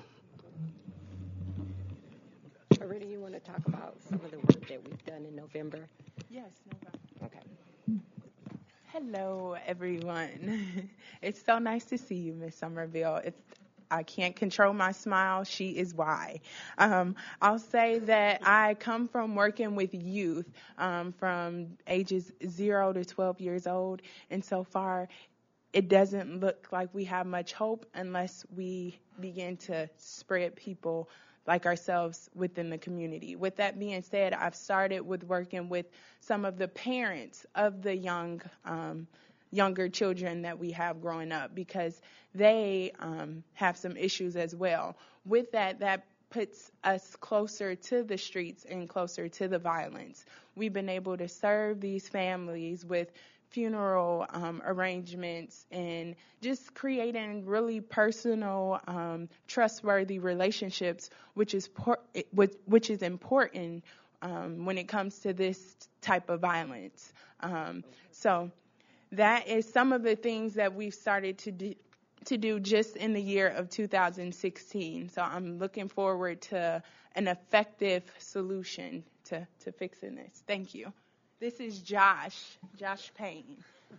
Claridia, you want to talk about some of the work that we've done in November? Yes, November. Okay. Hello, everyone. It's so nice to see you, Miss Somerville. If I can't control my smile, she is why. I'll say that I come from working with youth from ages 0 to 12 years old, and so far it doesn't look like we have much hope unless we begin to spread people like ourselves within the community. With that being said, I've started with working with some of the parents of the younger children that we have growing up because they have some issues as well. With that puts us closer to the streets and closer to the violence. We've been able to serve these families with funeral arrangements and just creating really personal, trustworthy relationships, which is important when it comes to this type of violence. So that is some of the things that we've started to do just in the year of 2016. So I'm looking forward to an effective solution to fixing this. Thank you. This is Josh Payne.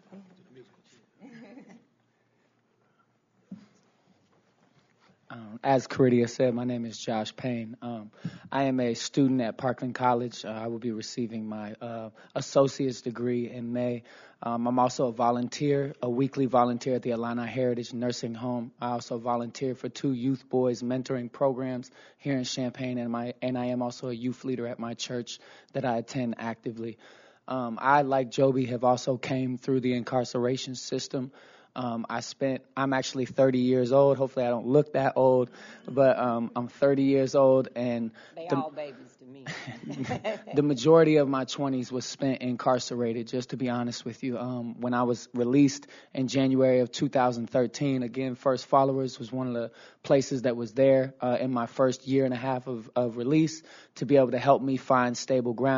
As Claridia said, my name is Josh Payne. I am a student at Parkland College. I will be receiving my associate's degree in May. I'm also a volunteer, a weekly volunteer at the Illini Heritage Nursing Home. I also volunteer for 2 youth boys mentoring programs here in Champaign, and I am also a youth leader at my church that I attend actively. I, like Joby, have also came through the incarceration system. I'm actually 30 years old. Hopefully I don't look that old, but I'm 30 years old, and they all babies to me. The majority of my 20s was spent incarcerated, just to be honest with you. When I was released in January of 2013, again, First Followers was one of the places that was there in my first year and a half of release to be able to help me find stable ground.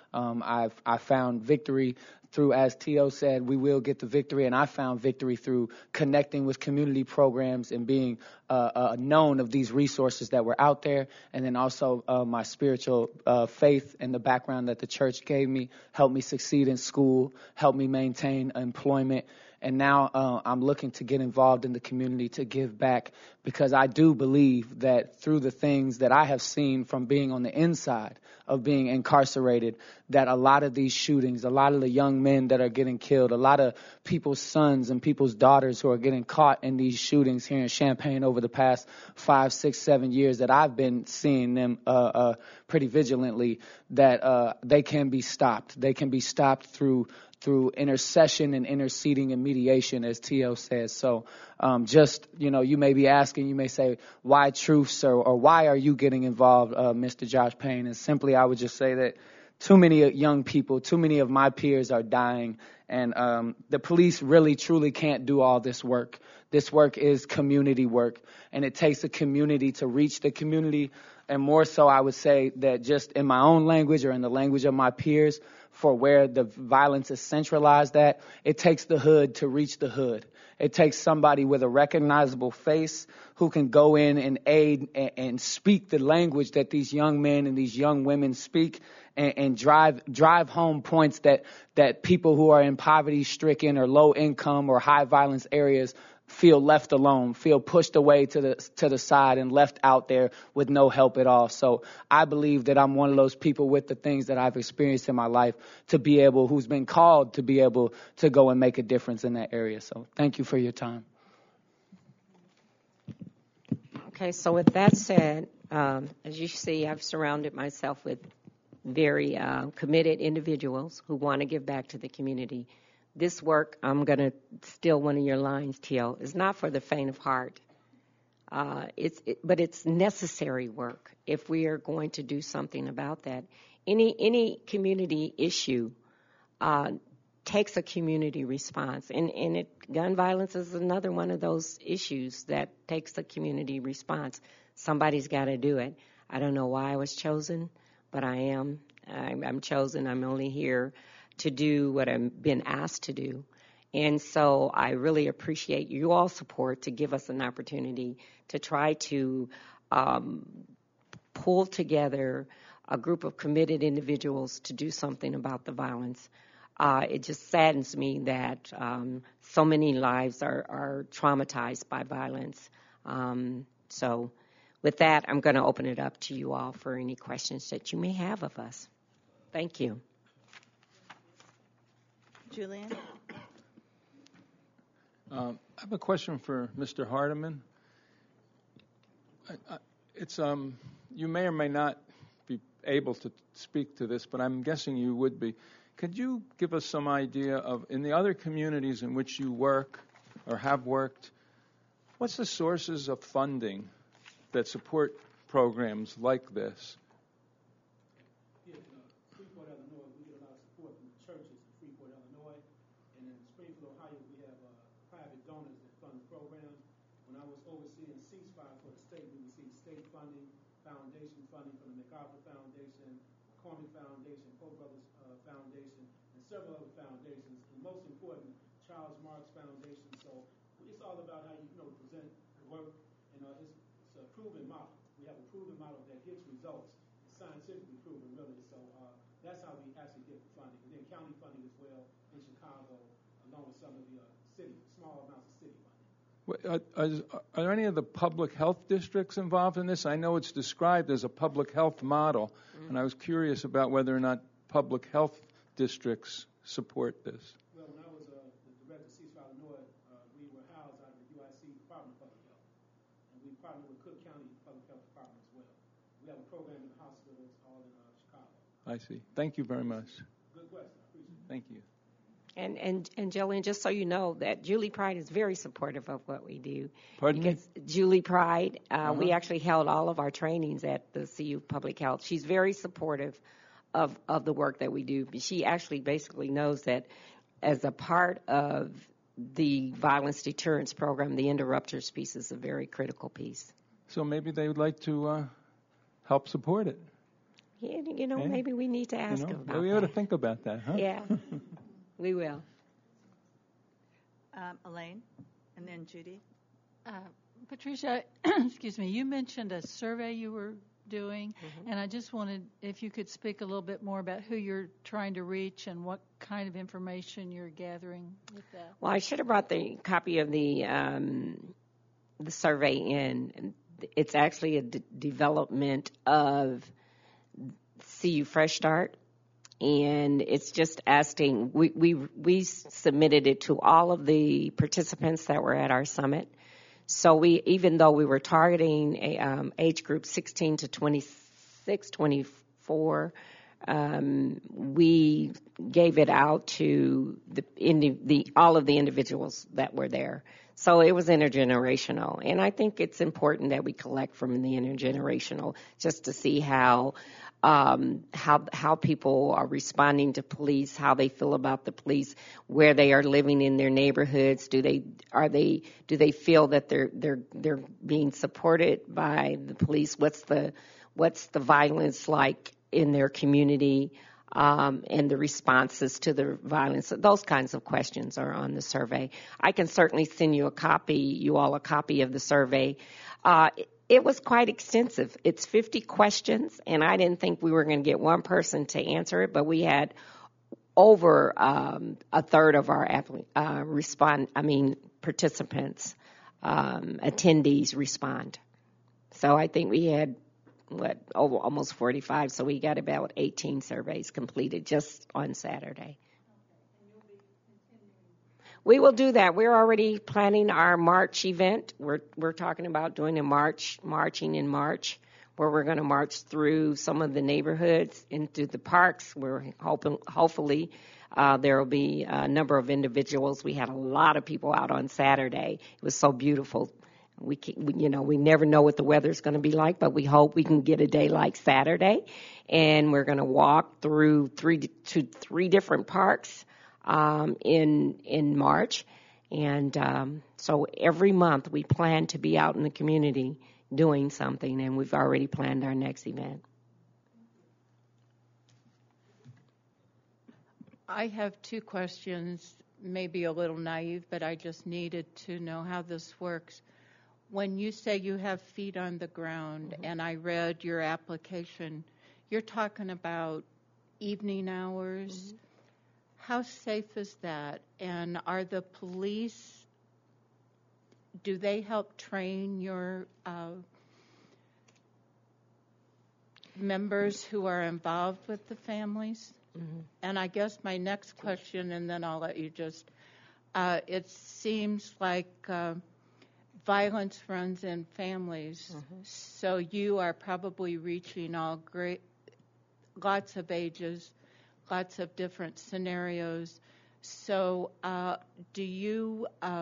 I found victory through, as T.O. said, we will get the victory, and I found victory through connecting with community programs and being known of these resources that were out there, and then also my spiritual faith and the background that the church gave me helped me succeed in school, helped me maintain employment. And now I'm looking to get involved in the community to give back, because I do believe that through the things that I have seen from being on the inside of being incarcerated, that a lot of these shootings, a lot of the young men that are getting killed, a lot of people's sons and people's daughters who are getting caught in these shootings here in Champaign over the past 5, 6, 7 years that I've been seeing them pretty vigilantly, that they can be stopped. They can be stopped through intercession and interceding and mediation, as T.O. says. So you may be asking, you may say, why truth, sir, or why are you getting involved, Mr. Josh Payne? And simply, I would just say that too many young people, too many of my peers are dying, and the police really, truly can't do all this work. This work is community work, and it takes a community to reach the community. And more so, I would say that just in my own language or in the language of my peers, for where the violence is centralized at, it takes the hood to reach the hood. It takes somebody with a recognizable face who can go in and aid and speak the language that these young men and these young women speak, and drive home points that people who are in poverty-stricken or low income or high violence areas feel left alone, feel pushed away to the side and left out there with no help at all. So I believe that I'm one of those people with the things that I've experienced in my life who's been called to be able to go and make a difference in that area. So thank you for your time. Okay, so with that said, as you see, I've surrounded myself with very committed individuals who want to give back to the community. This work, I'm going to steal one of your lines, Teal, is not for the faint of heart. But it's necessary work if we are going to do something about that. Any community issue takes a community response, and gun violence is another one of those issues that takes a community response. Somebody's got to do it. I don't know why I was chosen, but I am. I'm chosen. I'm only here to do what I've been asked to do. And so I really appreciate you all's support to give us an opportunity to try to pull together a group of committed individuals to do something about the violence. It just saddens me that so many lives are traumatized by violence. So with that, I'm going to open it up to you all for any questions that you may have of us. Thank you. Julian? I have a question for Mr. Hardiman. You may or may not be able to speak to this, but I'm guessing you would be. Could you give us some idea of, in the other communities in which you work or have worked, what's the sources of funding that support programs like this? Several other foundations, and most important, Charles Marx Foundation. So it's all about how you present the work, and it's a proven model. We have a proven model that gets results. It's scientifically proven, really. So that's how we actually get the funding. And then county funding as well in Chicago, along with some of the small amounts of city funding. Are there any of the public health districts involved in this? I know it's described as a public health model, and I was curious about whether or not public health districts support this. Well, when I was the director of Ceasefire Illinois, we were housed out of the UIC Department of Public Health, and we partnered with Cook County Public Health Department as well. We have a program in the hospitals all in Chicago. I see. Thank you very much. Good question. I appreciate it. Thank you. And Jillian, just so you know, that Julie Pride is very supportive of what we do. Pardon me? Julie Pride, we actually held all of our trainings at the CU Public Health. She's very supportive of the work that we do. She actually basically knows that as a part of the violence deterrence program, the interrupters piece is a very critical piece. So maybe they would like to help support it. Yeah, maybe we need to ask him about we that. ought to think about that, huh? Yeah, we will. Elaine, and then Judy. Patricia, excuse me, you mentioned a survey you were doing, and I just wanted if you could speak a little bit more about who you're trying to reach and what kind of information you're gathering with that. Well, I should have brought the copy of the survey in. It's actually a development of CU Fresh Start, and it's just asking. We submitted it to all of the participants that were at our summit. So even though we were targeting a age group 16 to 26, 24, we gave it out to all of the individuals that were there. So it was intergenerational, and I think it's important that we collect from the intergenerational just to see how people are responding to police, how they feel about the police, where they are living in their neighborhoods. Do they feel that they're being supported by the police? What's the violence like in their community, and the responses to the violence? Those kinds of questions are on the survey. I can certainly send you a copy of the survey. It was quite extensive. It's 50 questions, and I didn't think we were going to get one person to answer it, but we had over a third of our participants, attendees respond. So I think we had almost 45, so we got about 18 surveys completed just on Saturday. We will do that. We're already planning our March event. We're talking about doing marching in March, where we're going to march through some of the neighborhoods into the parks. We're hopefully there will be a number of individuals. We had a lot of people out on Saturday. It was so beautiful. We never know what the weather's going to be like, but we hope we can get a day like Saturday. And we're going to walk through three different parks in March. And so every month we plan to be out in the community doing something, and we've already planned our next event. I have two questions, maybe a little naive, but I just needed to know how this works. When you say you have feet on the ground, and I read your application, you're talking about evening hours. How safe is that? And are the police, do they help train your members who are involved with the families? And I guess my next question, and then I'll let you just, it seems like violence runs in families, so you are probably reaching lots of ages, lots of different scenarios. So do you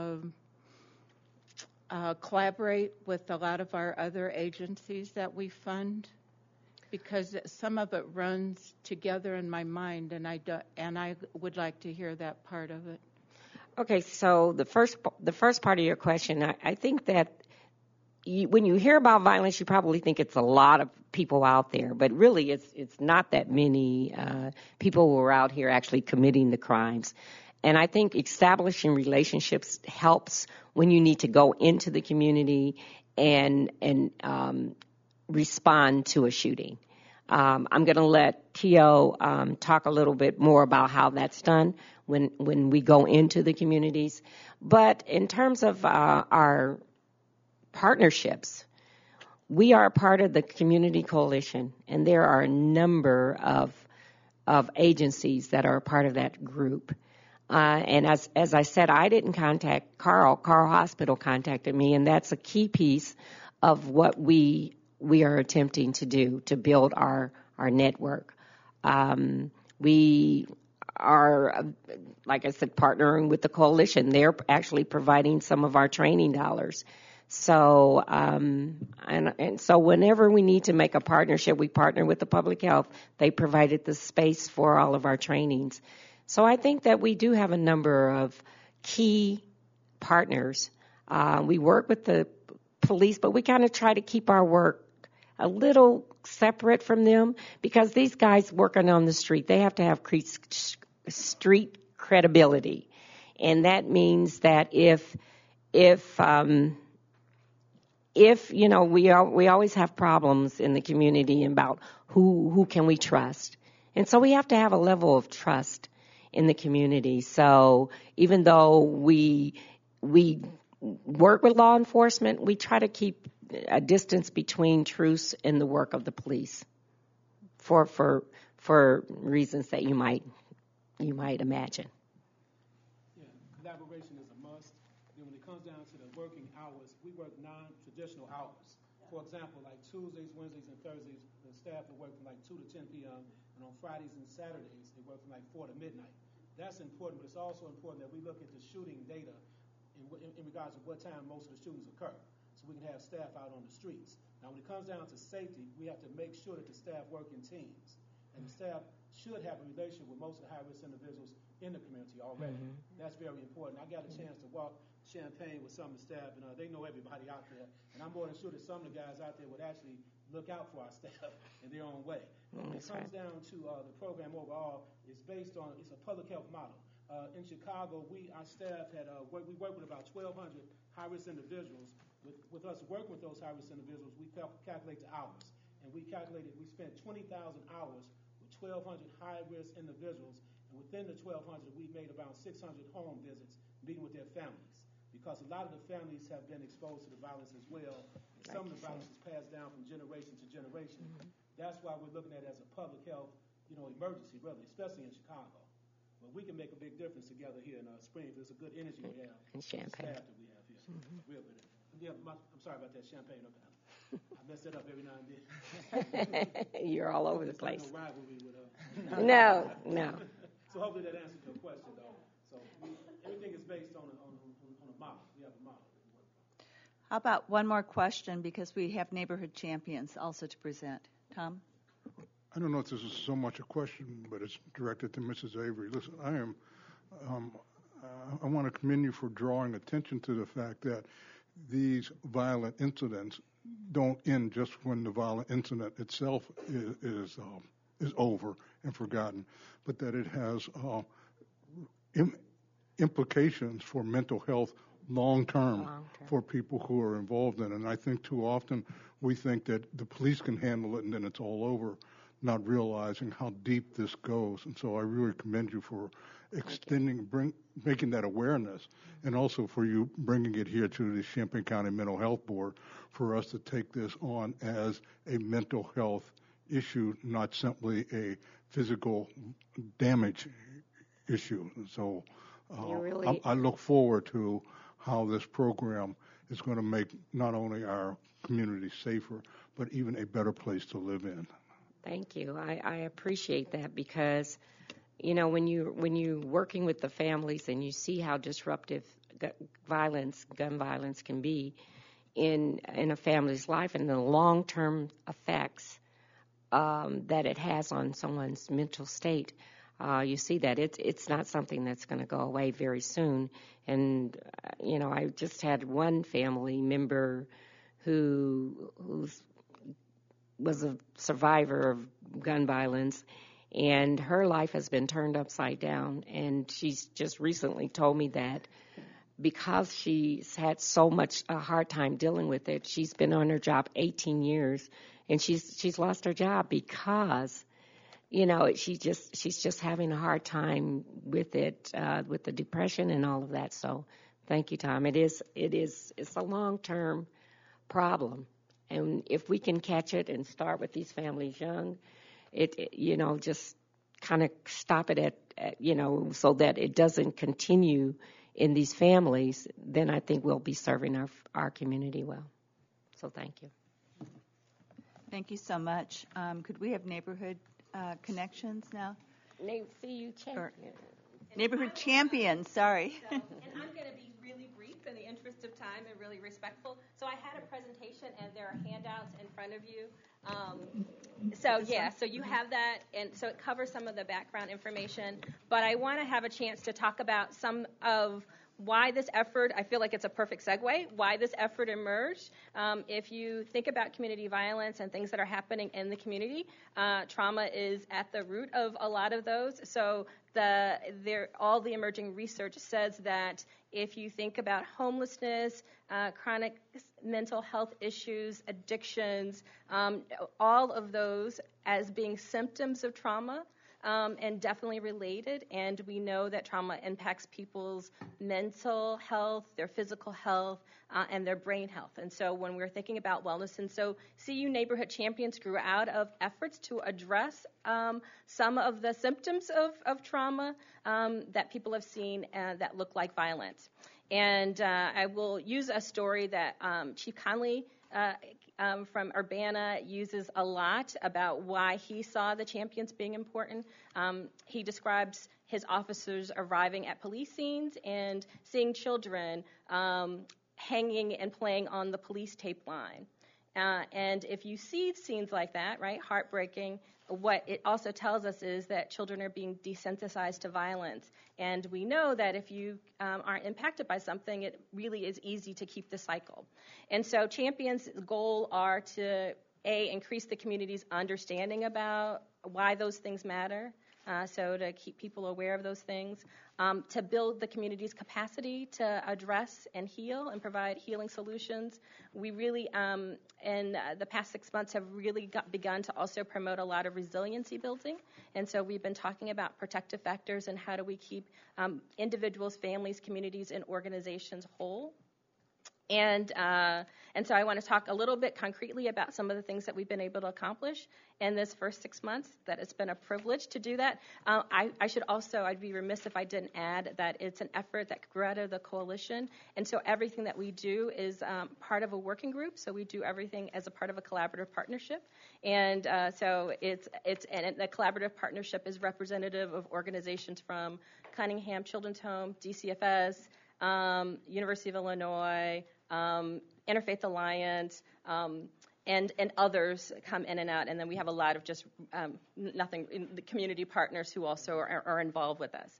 collaborate with a lot of our other agencies that we fund? Because some of it runs together in my mind, and I would like to hear that part of it. Okay, so the first part of your question, I think that when you hear about violence, you probably think it's a lot of people out there, but really it's not that many people who are out here actually committing the crimes. And I think establishing relationships helps when you need to go into the community and respond to a shooting. I'm going to let Tio talk a little bit more about how that's done when we go into the communities. But in terms of our partnerships, we are a part of the Community Coalition, and there are a number of agencies that are a part of that group. And as I said, I didn't contact Carl. Carl Hospital contacted me, and that's a key piece of what we are attempting to do to build our network. We are, like I said, partnering with the coalition. They're actually providing some of our training dollars. So, and so whenever we need to make a partnership, we partner with the public health. They provided the space for all of our trainings. So I think that we do have a number of key partners. We work with the police, but we kind of try to keep our work a little separate from them, because these guys working on the street, they have to have street credibility. And that means that if you know, we always have problems in the community about who can we trust. And so we have to have a level of trust in the community. So even though we work with law enforcement, we try to keep a distance between truce and the work of the police for reasons that you might imagine. Yeah, collaboration is a must. Then when it comes down to the working hours, we work non-traditional hours. For example, like Tuesdays, Wednesdays, and Thursdays, the staff will work from like 2 to 10 p.m. And on Fridays and Saturdays, they work from like 4 to midnight. That's important, but it's also important that we look at the shooting data in regards to what time most of the shootings occur, so we can have staff out on the streets. Now, when it comes down to safety, we have to make sure that the staff work in teams, and the staff should have a relationship with most of the high-risk individuals in the community already. Mm-hmm. That's very important. I got a chance to walk Champaign with some of the staff, and they know everybody out there, and I'm more than sure that some of the guys out there would actually look out for our staff in their own way. When it comes down to the program overall, it's a public health model. In Chicago, our staff had we worked with about 1,200 high-risk individuals. With us working with those high-risk individuals, we calculate the hours, and we spent 20,000 hours with 1,200 high-risk individuals, and within the 1,200, we made around 600 home visits, meeting with their families, because a lot of the families have been exposed to the violence as well. And some of the violence is passed down from generation to generation. Mm-hmm. That's why we're looking at it as a public health, emergency, really, especially in Chicago. But we can make a big difference together here in Springfield. There's a good energy we have in Champaign. Staff that we have here. Mm-hmm. Real good. Yeah, I'm sorry about that Champaign. I mess it up every now and then. You're all over the place. No rivalry with No. So hopefully that answers your question, though. So everything is based on a model. We have a model. How about one more question, because we have neighborhood champions also to present. Tom? I don't know if this is so much a question, but it's directed to Mrs. Avery. Listen, I want to commend you for drawing attention to the fact that these violent incidents don't end just when the violent incident itself is over and forgotten, but that it has implications for mental health long-term for people who are involved in it. And I think too often we think that the police can handle it and then it's all over, not realizing how deep this goes. And so I really commend you for making that awareness, and also for you bringing it here to the Champaign County Mental Health Board for us to take this on as a mental health issue, not simply a physical damage issue. And so I look forward to how this program is going to make not only our community safer, but even a better place to live in. Thank you. I appreciate that, because, when you're working with the families and you see how disruptive gun violence can be in a family's life, and the long-term effects that it has on someone's mental state, you see that it's not something that's going to go away very soon. And I just had one family member who was a survivor of gun violence, and her life has been turned upside down. And she's just recently told me that because she's had so much a hard time dealing with it, she's been on her job 18 years, and she's lost her job because she's just having a hard time with it, with the depression and all of that. So thank you, Tom. It's a long-term problem. And if we can catch it and start with these families young, just kind of stop it at so that it doesn't continue in these families, then I think we'll be serving our community well. So thank you. Thank you so much. Could we have neighborhood connections now? CU champion. Neighborhood champions, sorry. And I'm going to be really brief in the interest of time and really respectful. So I had a presentation, and there are handouts in front of you. So you have that, and so it covers some of the background information. But I want to have a chance to talk about some of Why this effort, I feel like it's a perfect segue, why this effort emerged. If you think about community violence and things that are happening in the community, trauma is at the root of a lot of those. So all the emerging research says that if you think about homelessness, chronic mental health issues, addictions, all of those as being symptoms of trauma, and definitely related. And we know that trauma impacts people's mental health, their physical health, and their brain health. And so when we're thinking about wellness, and so CU Neighborhood Champions grew out of efforts to address some of the symptoms of trauma that people have seen that look like violence. And I will use a story that Chief Conley from Urbana uses a lot about why he saw the champions being important. He describes his officers arriving at police scenes and seeing children hanging and playing on the police tape line. And if you see scenes like that, right, heartbreaking, what it also tells us is that children are being desensitized to violence. And we know that if you aren't impacted by something, it really is easy to keep the cycle. And so Champions' goal are to, A, increase the community's understanding about why those things matter, so to keep people aware of those things, to build the community's capacity to address and heal and provide healing solutions. We really, in the past 6 months, have really begun to also promote a lot of resiliency building. And so we've been talking about protective factors and how do we keep individuals, families, communities, and organizations whole. And so I want to talk a little bit concretely about some of the things that we've been able to accomplish in this first 6 months, that it's been a privilege to do that. I'd be remiss if I didn't add that it's an effort that grew out of the coalition. And so everything that we do is part of a working group. So we do everything as a part of a collaborative partnership. And so and the collaborative partnership is representative of organizations from Cunningham Children's Home, DCFS, University of Illinois, Interfaith Alliance, and others come in and out. And then we have a lot of just the community partners who also are involved with us.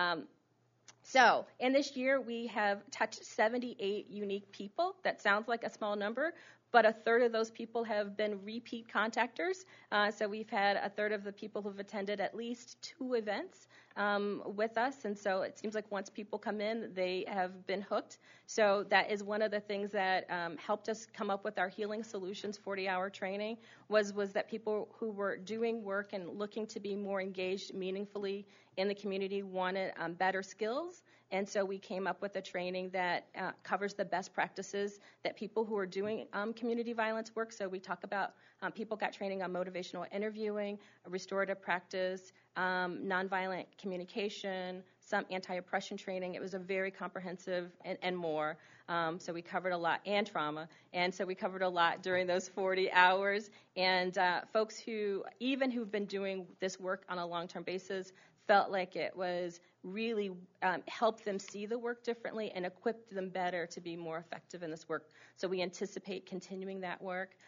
So in this year, we have touched 78 unique people. That sounds like a small number, but a third of those people have been repeat contactors. So we've had a third of the people who've attended at least 2 events with us, and so it seems like once people come in, they have been hooked. So that is one of the things that helped us come up with our Healing Solutions 40-hour training, was that people who were doing work and looking to be more engaged meaningfully in the community wanted better skills. And so we came up with a training that covers the best practices that people who are doing community violence work. So we talk about people got training on motivational interviewing, restorative practice, nonviolent communication, some anti-oppression training. It was a very comprehensive and more. So we covered a lot, and trauma. And so we covered a lot during those 40 hours. And folks who've been doing this work on a long-term basis felt like it was really helped them see the work differently and equipped them better to be more effective in this work. So we anticipate continuing that work.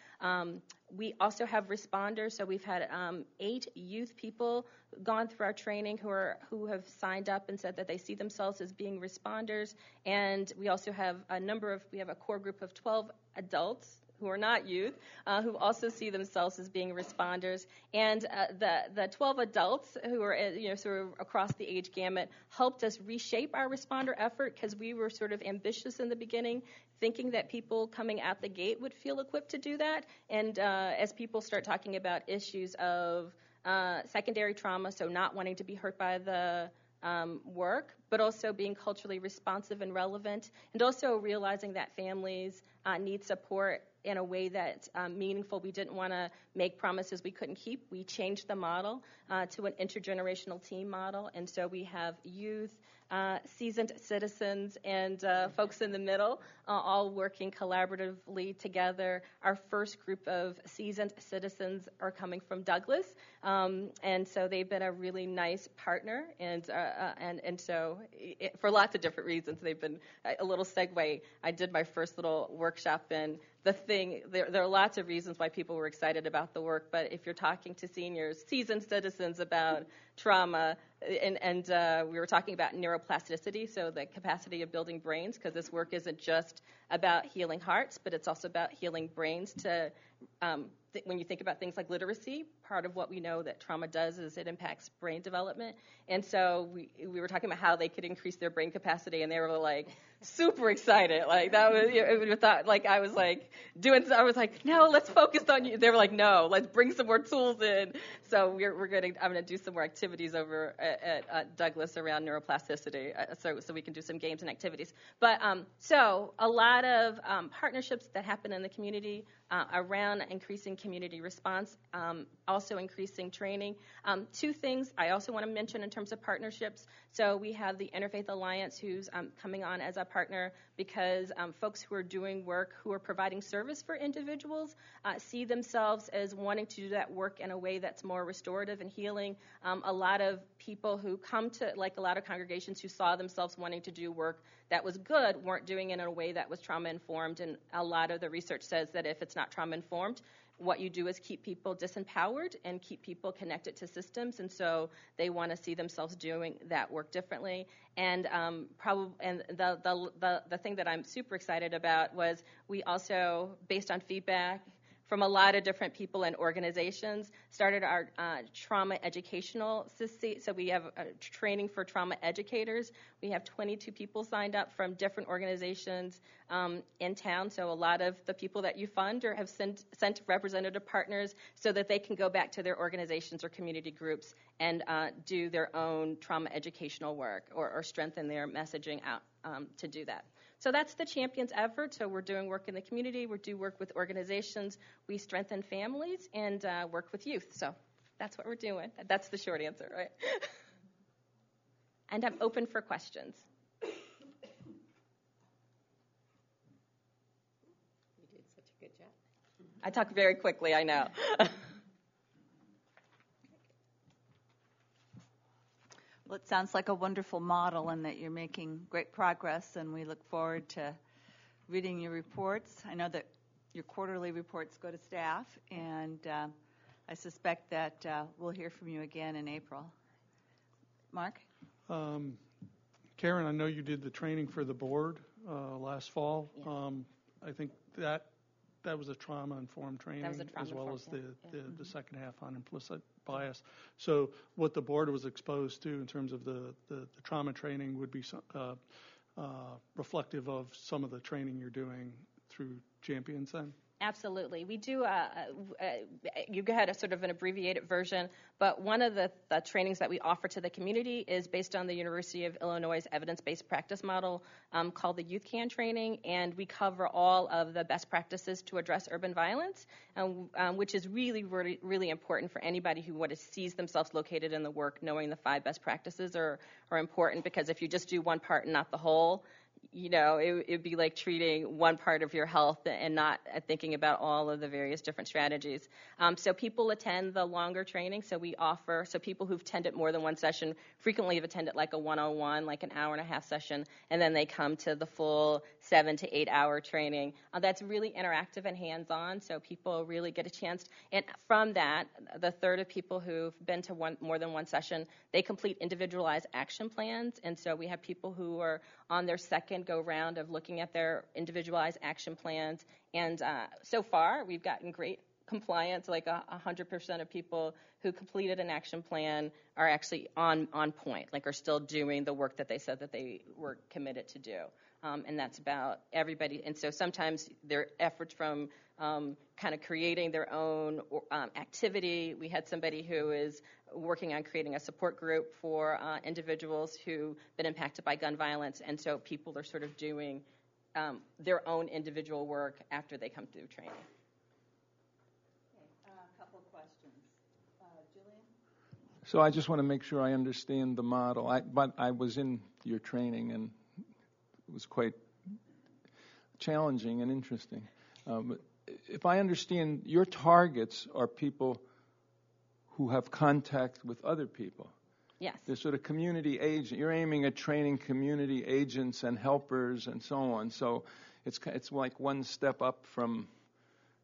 We also have responders. So we've had 8 youth people gone through our training who have signed up and said that they see themselves as being responders. And we also have we have a core group of 12 adults who are not youth, who also see themselves as being responders. And the 12 adults who are sort of across the age gamut helped us reshape our responder effort, because we were sort of ambitious in the beginning, thinking that people coming out the gate would feel equipped to do that. And as people start talking about issues of secondary trauma, so not wanting to be hurt by the work, but also being culturally responsive and relevant, and also realizing that families need support in a way that's meaningful. We didn't want to make promises we couldn't keep. We changed the model to an intergenerational team model, and so we have youth, seasoned citizens, and folks in the middle, all working collaboratively together. Our first group of seasoned citizens are coming from Douglas, and so they've been a really nice partner, and so for lots of different reasons, they've been a little segue. I did my first little workshop in the thing. There are lots of reasons why people were excited about the work, but if you're talking to seniors, seasoned citizens about trauma, and we were talking about neuroplasticity, so the capacity of building brains, because this work isn't just about healing hearts, but it's also about healing brains. When you think about things like literacy, part of what we know that trauma does is it impacts brain development. And so we were talking about how they could increase their brain capacity, and they were like super excited. Like that was, we thought, like I was like I was like, no, let's focus on you. They were like, no, let's bring some more tools in. So I'm gonna do some more activities over at Douglas around neuroplasticity, so we can do some games and activities. But so a lot of partnerships that happen in the community around increasing community response, also increasing training. Two things I also want to mention in terms of partnerships. So we have the Interfaith Alliance who's coming on as a partner because folks who are doing work, who are providing service for individuals, see themselves as wanting to do that work in a way that's more restorative and healing. A lot of people who come to, like a lot of congregations who saw themselves wanting to do work that was good, weren't doing it in a way that was trauma-informed, and a lot of the research says that if it's not trauma-informed, what you do is keep people disempowered and keep people connected to systems, and so they want to see themselves doing that work differently. And the thing that I'm super excited about was we also, based on feedback from a lot of different people and organizations, started our trauma educational. So we have training for trauma educators. We have 22 people signed up from different organizations in town. So a lot of the people that you fund or have sent representative partners so that they can go back to their organizations or community groups and do their own trauma educational work or strengthen their messaging out to do that. So that's the Champions effort. So we're doing work in the community. We do work with organizations. We strengthen families and work with youth. So that's what we're doing. That's the short answer, right? And I'm open for questions. You did such a good job. I talk very quickly, I know. Well, it sounds like a wonderful model and that you're making great progress, and we look forward to reading your reports. I know that your quarterly reports go to staff, and I suspect that we'll hear from you again in April. Mark? Karen, I know you did the training for the board last fall. Yeah. I think that was a trauma-informed training, as well as the second half on implicit bias. So what the board was exposed to in terms of the trauma training would be reflective of some of the training you're doing through Champions then? Absolutely. We do, you had a sort of an abbreviated version, but one of the trainings that we offer to the community is based on the University of Illinois' evidence-based practice model called the Youth Can training, and we cover all of the best practices to address urban violence, which is really, really, really important for anybody who sees themselves located in the work. Knowing the 5 best practices are important, because if you just do one part and not the whole, it'd be like treating one part of your health and not thinking about all of the various different strategies. So people attend the longer training. So we offer, so people who've attended more than one session frequently have attended like a 101, like an hour and a half session, and then they come to the full 7 to 8 hour training. That's really interactive and hands-on, so people really get a chance. And from that, the third of people who've been to more than one session, they complete individualized action plans. And so we have people who are on their second go round of looking at their individualized action plans. And so far, we've gotten great compliance. Like 100% of people who completed an action plan are actually on point, like are still doing the work that they said that they were committed to do. And that's about everybody. And so sometimes there are efforts from kind of creating their own activity. We had somebody who is working on creating a support group for individuals who've been impacted by gun violence, and so people are sort of doing their own individual work after they come through training. Okay, a couple of questions. Julian? So I just want to make sure I understand the model. But I was in your training, and it was quite challenging and interesting. If I understand, your targets are people who have contact with other people. Yes. They're sort of community agents. You're aiming at training community agents and helpers and so on. So it's like one step up from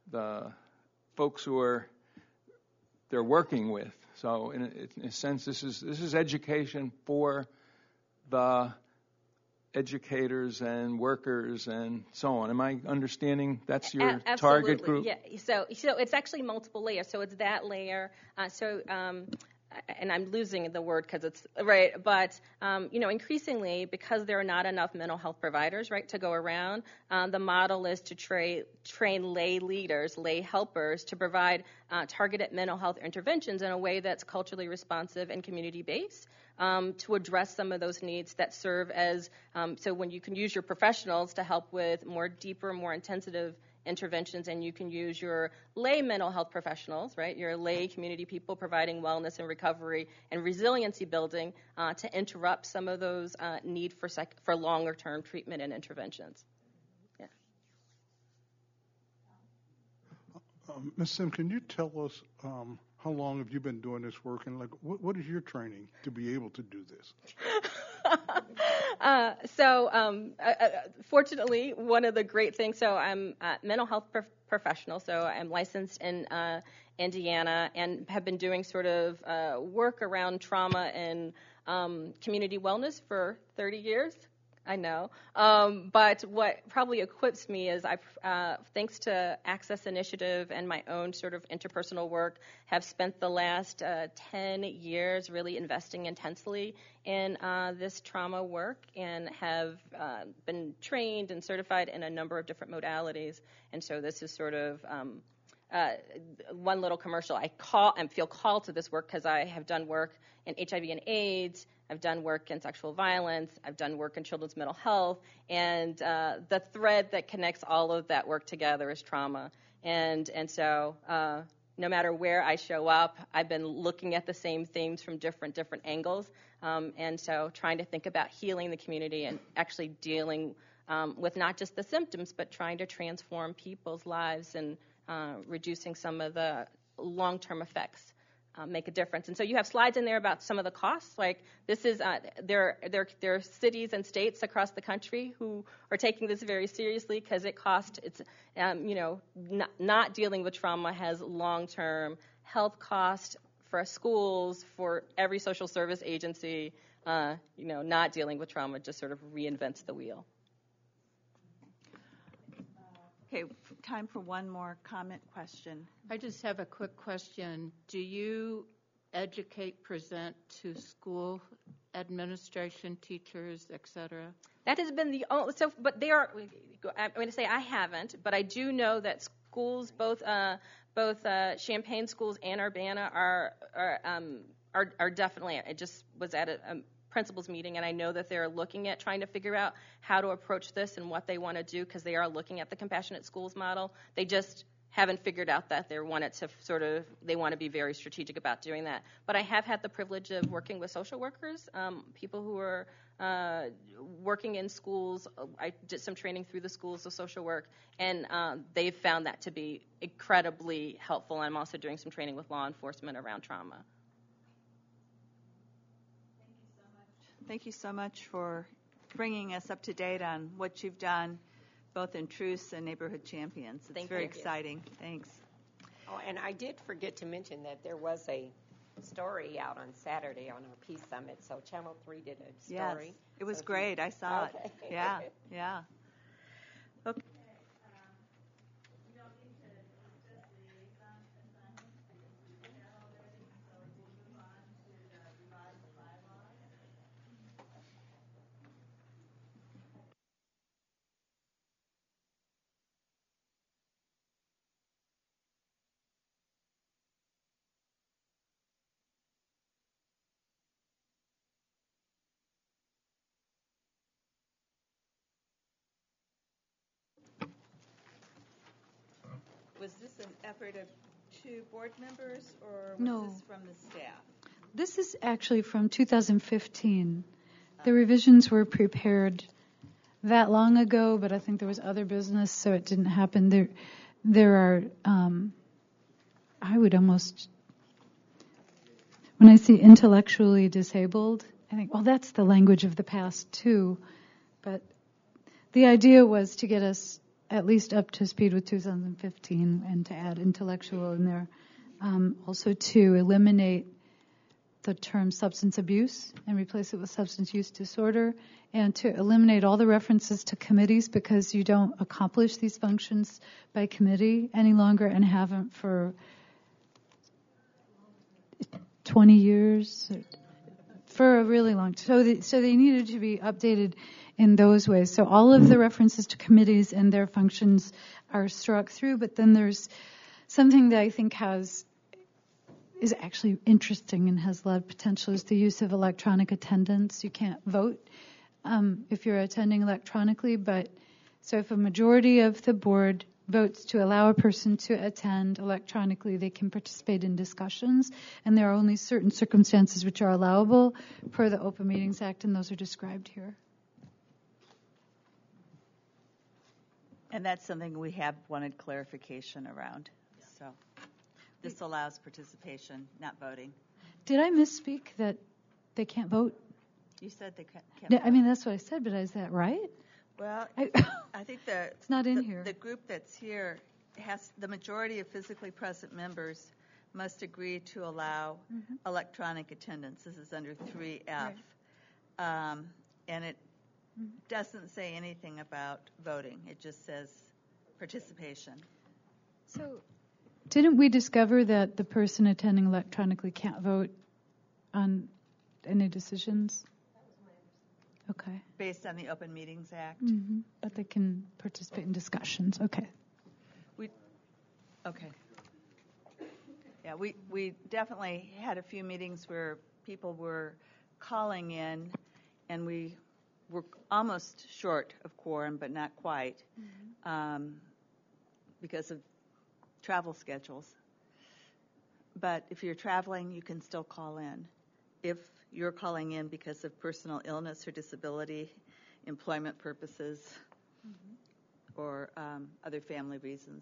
the folks who they're working with. So in a sense, this is education for the educators and workers and so on. Am I understanding that's your target group? Yeah. So it's actually multiple layers. So it's that layer. And I'm losing the word because it's right, but increasingly, because there are not enough mental health providers, right, to go around, the model is to train lay leaders, lay helpers to provide targeted mental health interventions in a way that's culturally responsive and community-based to address some of those needs that serve as so when you can use your professionals to help with more deeper, more intensive interventions, and you can use your lay mental health professionals, right, your lay community people providing wellness and recovery and resiliency building to interrupt some of those need for longer term treatment and interventions. Yeah. Ms. Sim, can you tell us how long have you been doing this work, and what is your training to be able to do this? Fortunately, one of the great things, so I'm a mental health professional, so I'm licensed in Indiana and have been doing sort of work around trauma and community wellness for 30 years. I know. But what probably equips me is thanks to Access Initiative and my own sort of interpersonal work, have spent the last 10 years really investing intensely in this trauma work and have been trained and certified in a number of different modalities. And so this is sort of one little commercial. I feel called to this work because I have done work in HIV and AIDS. I've done work in sexual violence. I've done work in children's mental health. And the thread that connects all of that work together is trauma. And so no matter where I show up, I've been looking at the same themes from different angles. And so trying to think about healing the community and actually dealing with not just the symptoms, but trying to transform people's lives and reducing some of the long-term effects. Make a difference. And so you have slides in there about some of the costs. Like this is, there are cities and states across the country who are taking this very seriously because it costs, not dealing with trauma has long-term health costs for schools, for every social service agency. Not dealing with trauma just sort of reinvents the wheel. Okay, time for one more comment question. I just have a quick question. Do you educate, present to school administration, teachers, et cetera? That has been the only, but they are, I'm going to say I haven't, but I do know that schools, both Champaign schools and Urbana are definitely, I just was at a principals meeting, and I know that they're looking at trying to figure out how to approach this and what they want to do because they are looking at the compassionate schools model. They just haven't figured out that they want to be very strategic about doing that. But I have had the privilege of working with social workers, people who are working in schools. I did some training through the schools of social work, and they've found that to be incredibly helpful. I'm also doing some training with law enforcement around trauma. Thank you so much for bringing us up to date on what you've done, both in Truce and Neighborhood Champions. It's very exciting. Thanks. Oh, and I did forget to mention that there was a story out on Saturday on our Peace Summit. So Channel 3 did a story. Yes, it was great. I saw it. Yeah. Okay. Was this an effort of two board members, or was this from the staff? This is actually from 2015. The revisions were prepared that long ago, but I think there was other business, so it didn't happen. There are, I would almost, when I see intellectually disabled, I think, well, that's the language of the past too. But the idea was to get us at least up to speed with 2015 and to add intellectual in there. Also to eliminate the term substance abuse and replace it with substance use disorder, and to eliminate all the references to committees because you don't accomplish these functions by committee any longer and haven't for 20 years, for a really long time. So they needed to be updated in those ways. So all of the references to committees and their functions are struck through, but then there's something that I think is actually interesting and has a lot of potential is the use of electronic attendance. You can't vote if you're attending electronically, but so if a majority of the board votes to allow a person to attend electronically, they can participate in discussions, and there are only certain circumstances which are allowable per the Open Meetings Act, and those are described here. And that's something we have wanted clarification around. So this allows participation, not voting. Did I misspeak that they can't vote? You said they can't No, vote. I mean, that's what I said, but is that right? Well, I think it's not in here. The group that's here the majority of physically present members must agree to allow electronic attendance. This is under 3F. Right. And it doesn't say anything about voting. It just says participation. So didn't we discover that the person attending electronically can't vote on any decisions? Okay. Based on the Open Meetings Act. Mm-hmm. But they can participate in discussions. Okay. Okay. Yeah, we definitely had a few meetings where people were calling in, and we were almost short of quorum, but not quite, because of travel schedules. But if you're traveling, you can still call in. If you're calling in because of personal illness or disability, employment purposes, or other family reasons.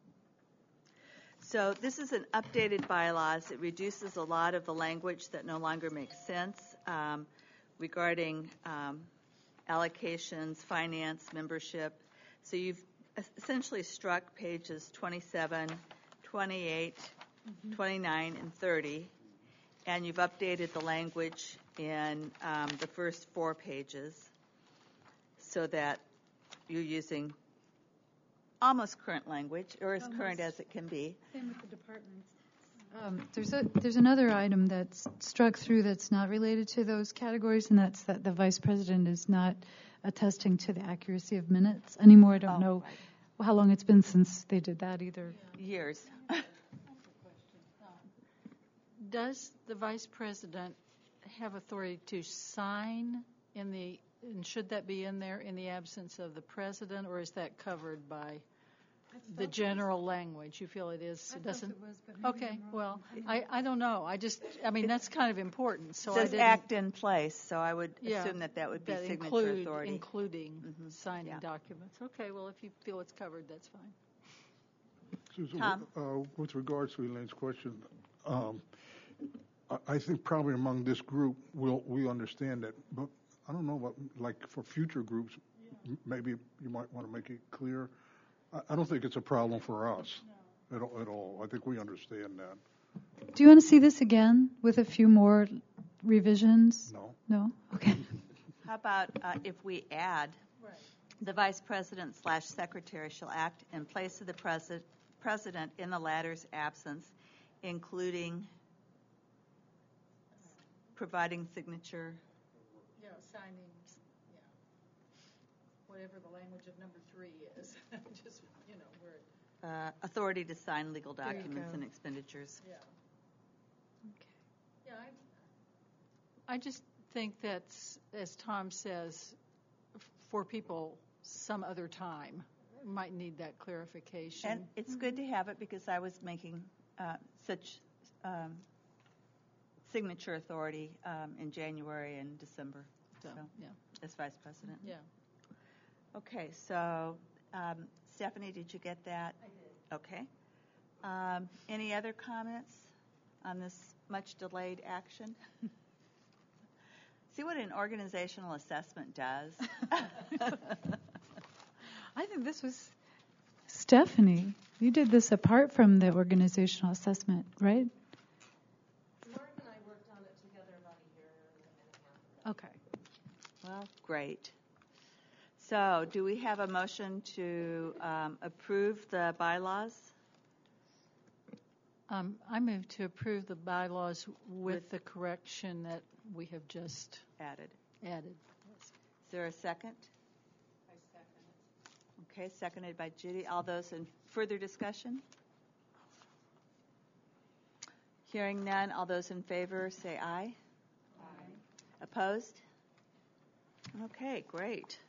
So this is an updated bylaws. It reduces a lot of the language that no longer makes sense regarding allocations, finance, membership. So you've essentially struck pages 27, 28, 29, and 30. And you've updated the language in the first 4 pages so that you're using almost current language, or as current as it can be. Same with the departments. There's another item that's struck through that's not related to those categories, and that's that the vice president is not attesting to the accuracy of minutes anymore. I don't know how long it's been since they did that either. Years. Does the vice president have authority to sign and should that be in there in the absence of the president, or is that covered by the general language? You feel it is? It doesn't? Okay, well, I don't know. I mean, that's kind of important. So it says act in place, so I would assume that would be that signature authority. Including signing documents. Okay, well, if you feel it's covered, that's fine. Susan, with regards to Elaine's question, I think probably among this group we understand that, but I don't know what, like for future groups, maybe you might want to make it clear. I don't think it's a problem for us at all. I think we understand that. Do you want to see this again with a few more revisions? No. No? Okay. How about if we add the vice president / secretary shall act in place of the president in the latter's absence, including providing signature. Yeah, signing, whatever the language of number 3 is. Just, where authority to sign legal documents and expenditures. Yeah. Okay. Yeah, I just think that's, as Tom says, for people some other time might need that clarification. And it's good to have it because I was making such signature authority in January and December. So as vice president. Yeah. Okay, so Stephanie, did you get that? I did. Okay. Any other comments on this much delayed action? See what an organizational assessment does. I think this was Stephanie. You did this apart from the organizational assessment, right? Mark and I worked on it together about a year and a half ago. Okay. Well, great. So, do we have a motion to approve the bylaws? I move to approve the bylaws with the correction that we have just added. Yes. Is there a second? I second it. Okay, seconded by Judy. All those in further discussion? Hearing none, all those in favor say aye. Aye. Opposed? Okay, great.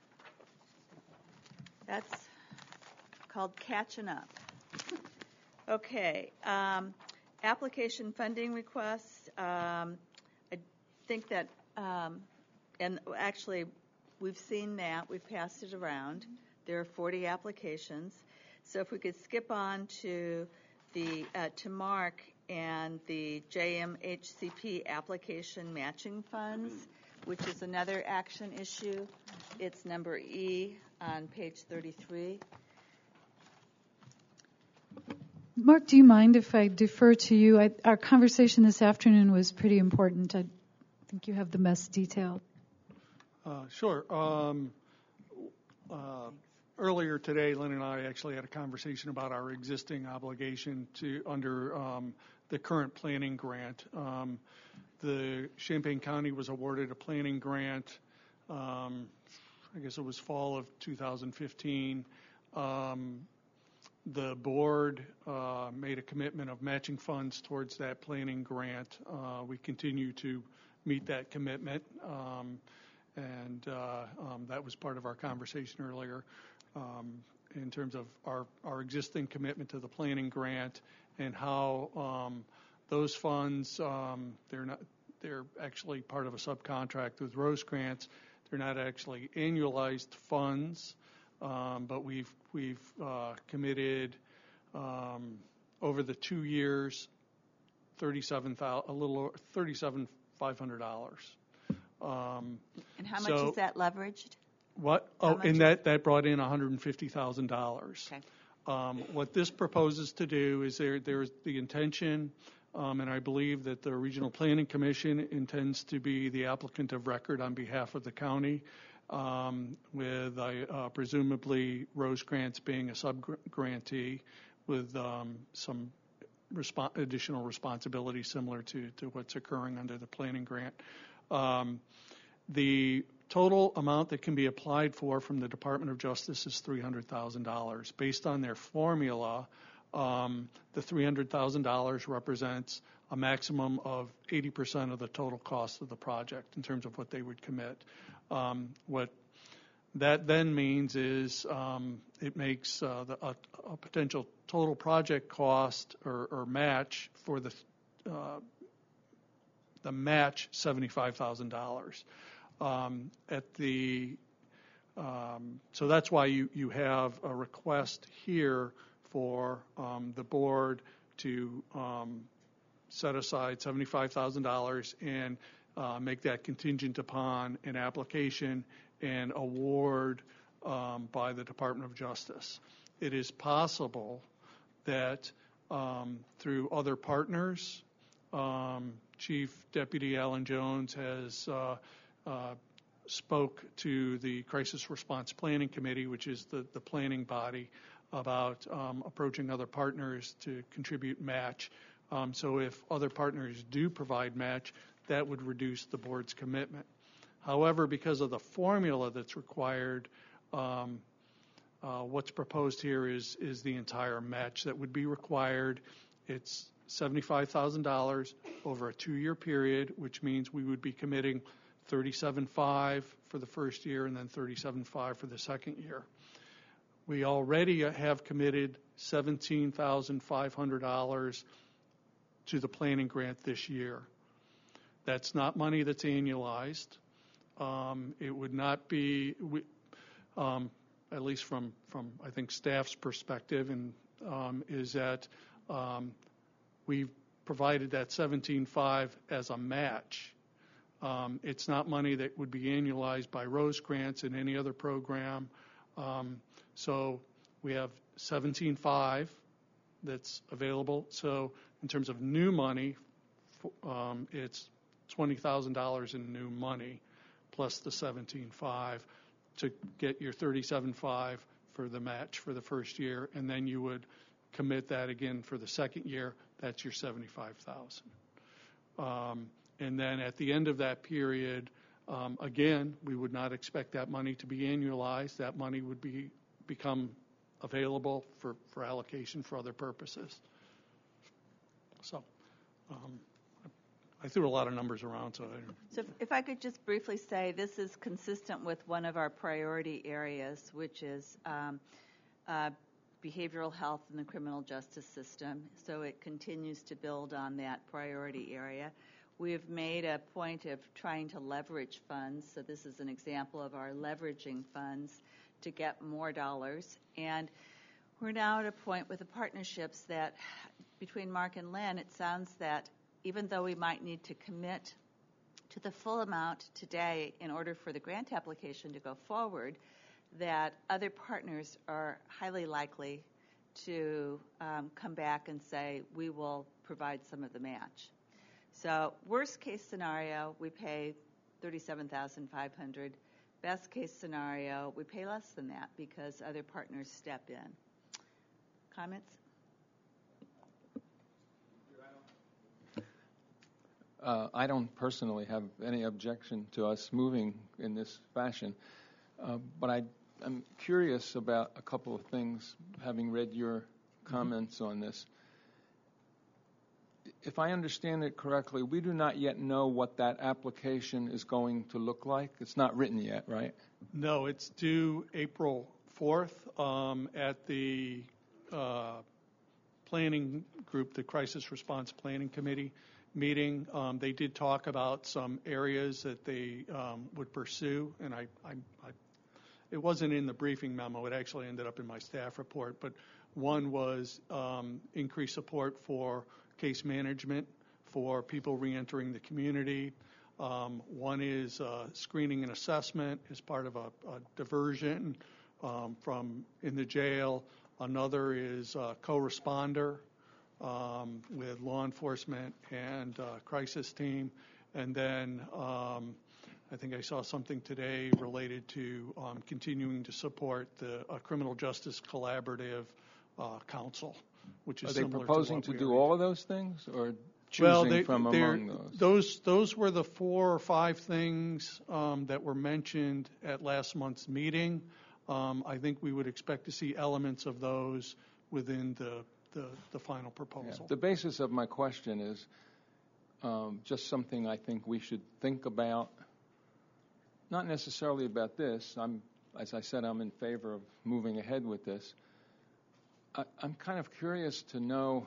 That's called catching up. Okay, application funding requests. I think that, and actually, we've seen that. We've passed it around. There are 40 applications. So if we could skip on to the to Mark and the JMHCP application matching funds, which is another action issue. It's number E on page 33. Mark, do you mind if I defer to you? Our conversation this afternoon was pretty important. I think you have the best detail. Sure. Earlier today, Lynn and I actually had a conversation about our existing obligation to under the current planning grant. The Champaign County was awarded a planning grant. I guess it was fall of 2015. The board made a commitment of matching funds towards that planning grant. We continue to meet that commitment, and that was part of our conversation earlier in terms of our existing commitment to the planning grant and how those funds, they're actually part of a subcontract with Rosecrans. They're not actually annualized funds. But we've committed over the 2 years $37,500. And how much is that leveraged? What? And that brought in $150,000. Okay. What this proposes to do is there's the intention, and I believe that the Regional Planning Commission intends to be the applicant of record on behalf of the county. With presumably Rosecrans being a sub-grantee with some additional responsibility similar to what's occurring under the planning grant. The total amount that can be applied for from the Department of Justice is $300,000. Based on their formula, the $300,000 represents a maximum of 80% of the total cost of the project in terms of what they would commit. What that then means is it makes a potential total project cost or match for the match $75,000. So that's why you have a request here for the board to set aside $75,000 and make that contingent upon an application and award by the Department of Justice. It is possible that through other partners, Chief Deputy Alan Jones has spoke to the Crisis Response Planning Committee, which is the planning body, about approaching other partners to contribute match. So if other partners do provide match, that would reduce the board's commitment. However, because of the formula that's required, what's proposed here is the entire match that would be required. It's $75,000 over a 2-year period, which means we would be committing $37,500 for the first year and then $37,500 for the second year. We already have committed $17,500 to the planning grant this year. That's not money that's annualized. It would not be, at least from I think staff's perspective, and is that we've provided that $17,500 as a match. It's not money that would be annualized by Rosecrans in any other program. So We have 17.5 that's available. So in terms of new money, it's $20,000 in new money plus the 17.5 to get your 37.5 for the match for the first year, and then you would commit that again for the second year. That's your 75,000. And then at the end of that period, again, we would not expect that money to be annualized. That money would become available for allocation for other purposes. So I threw a lot of numbers around. So if I could just briefly say, this is consistent with one of our priority areas, which is behavioral health in the criminal justice system. So it continues to build on that priority area. We have made a point of trying to leverage funds. So this is an example of our leveraging funds to get more dollars. And we're now at a point with the partnerships that between Mark and Lynn, it sounds that even though we might need to commit to the full amount today in order for the grant application to go forward, that other partners are highly likely to come back and say, we will provide some of the match. So worst case scenario, we pay $37,500. Best case scenario, we pay less than that because other partners step in. Comments? I don't personally have any objection to us moving in this fashion, but I'm curious about a couple of things, having read your comments on this. If I understand it correctly, we do not yet know what that application is going to look like. It's not written yet, right? No, it's due April 4th at the planning group, the Crisis Response Planning Committee meeting. They did talk about some areas that they would pursue, and it wasn't in the briefing memo. It actually ended up in my staff report. But one was increased support for case management for people reentering the community. One is screening and assessment as part of a diversion from in the jail. Another is co-responder with law enforcement and crisis team. And then I think I saw something today related to continuing to support the Criminal Justice Collaborative Council, which is similar to what we Are they proposing to do all of those things, or choosing from among those? Those were the 4 or 5 things that were mentioned at last month's meeting. I think we would expect to see elements of those within the final proposal. Yeah. The basis of my question is just something I think we should think about. Not necessarily about this. As I said, I'm in favor of moving ahead with this. I'm kind of curious to know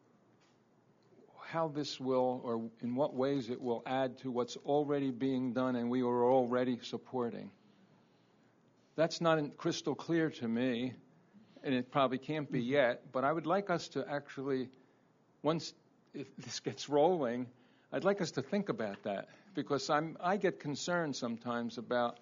how this will, or in what ways it will add to what's already being done and we are already supporting. That's not crystal clear to me, and it probably can't be yet, but I would like us to actually, if this gets rolling, I'd like us to think about that, because I get concerned sometimes about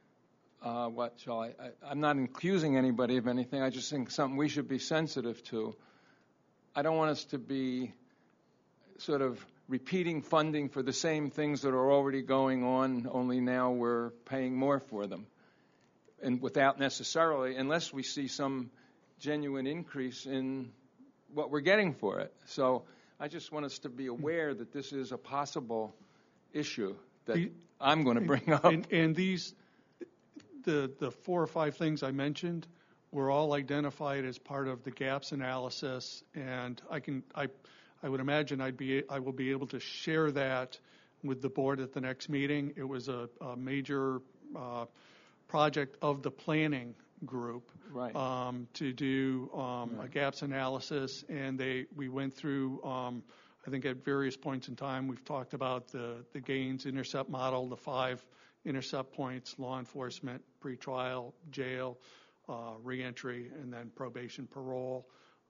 I'm not accusing anybody of anything. I just think something we should be sensitive to. I don't want us to be sort of repeating funding for the same things that are already going on, only now we're paying more for them. And without necessarily, unless we see some genuine increase in what we're getting for it. So I just want us to be aware that this is a possible issue that I'm going to bring up. And these, the 4 or 5 things I mentioned were all identified as part of the gaps analysis, and I would imagine I will be able to share that with the board at the next meeting. It was a major project of the planning group, right, to do a gaps analysis, and we went through I think at various points in time we've talked about the gains intercept model, the 5 intercept points: law enforcement, pretrial, jail, reentry, and then probation, parole.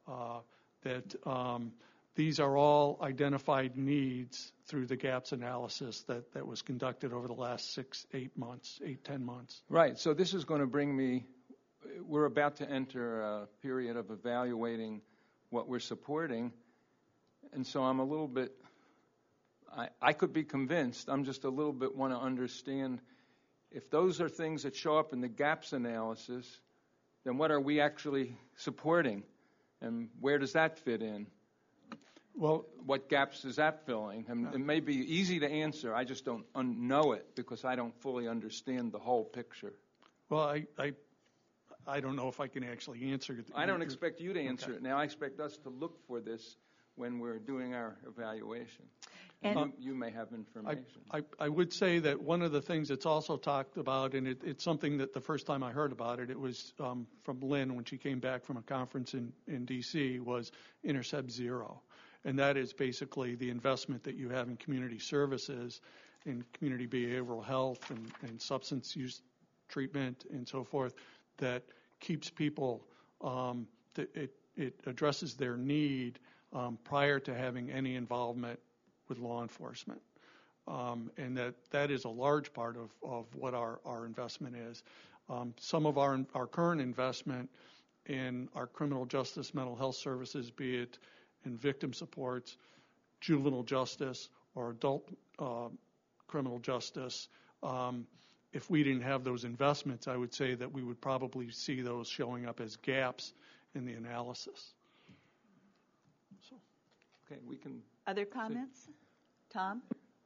These are all identified needs through the gaps analysis that was conducted over the last 10 months. Right. So this is going to bring me we're about to enter a period of evaluating what we're supporting, and so I'm a little bit, I could be convinced, I'm just a little bit want to understand if those are things that show up in the gaps analysis, then what are we actually supporting, and where does that fit in? Well, what gaps is that filling? And it may be easy to answer. I just don't know it because I don't fully understand the whole picture. Well, I don't know if I can actually answer it. I don't expect you to answer it now. I expect us to look for this when we're doing our evaluation. And you may have information. I would say that one of the things that's also talked about, and it's something that the first time I heard about it, it was from Lynn when she came back from a conference in D.C., was Intercept Zero. And that is basically the investment that you have in community services, in community behavioral health and substance use treatment and so forth, that keeps people, it addresses their need prior to having any involvement with law enforcement. And that is a large part of what our investment is. Some of our current investment in our criminal justice mental health services, be it in victim supports, juvenile justice, or adult criminal justice, if we didn't have those investments, I would say that we would probably see those showing up as gaps in the analysis. So, okay, we can. Other comments? Tom?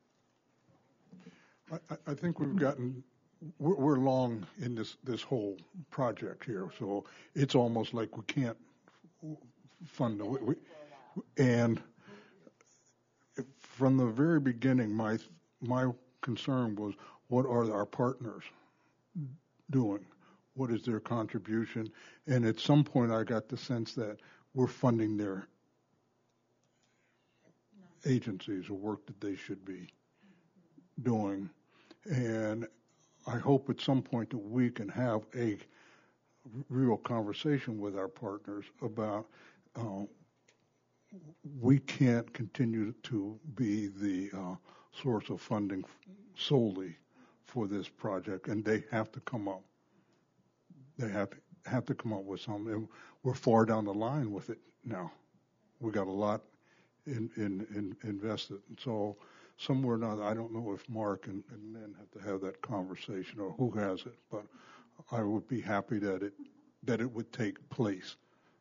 I think we're long in this whole project here, so it's almost like we can't fund it. And from the very beginning, my concern was, what are our partners doing? What is their contribution? And at some point, I got the sense that we're funding their agencies or work that they should be doing. And I hope at some point that we can have a real conversation with our partners about we can't continue to be the source of funding solely for this project, and they have to come up. They have to come up with something. We're far down the line with it now. We got a lot invested, so somewhere now, I don't know if Mark and Lynn have to have that conversation or who has it, but I would be happy that it would take place.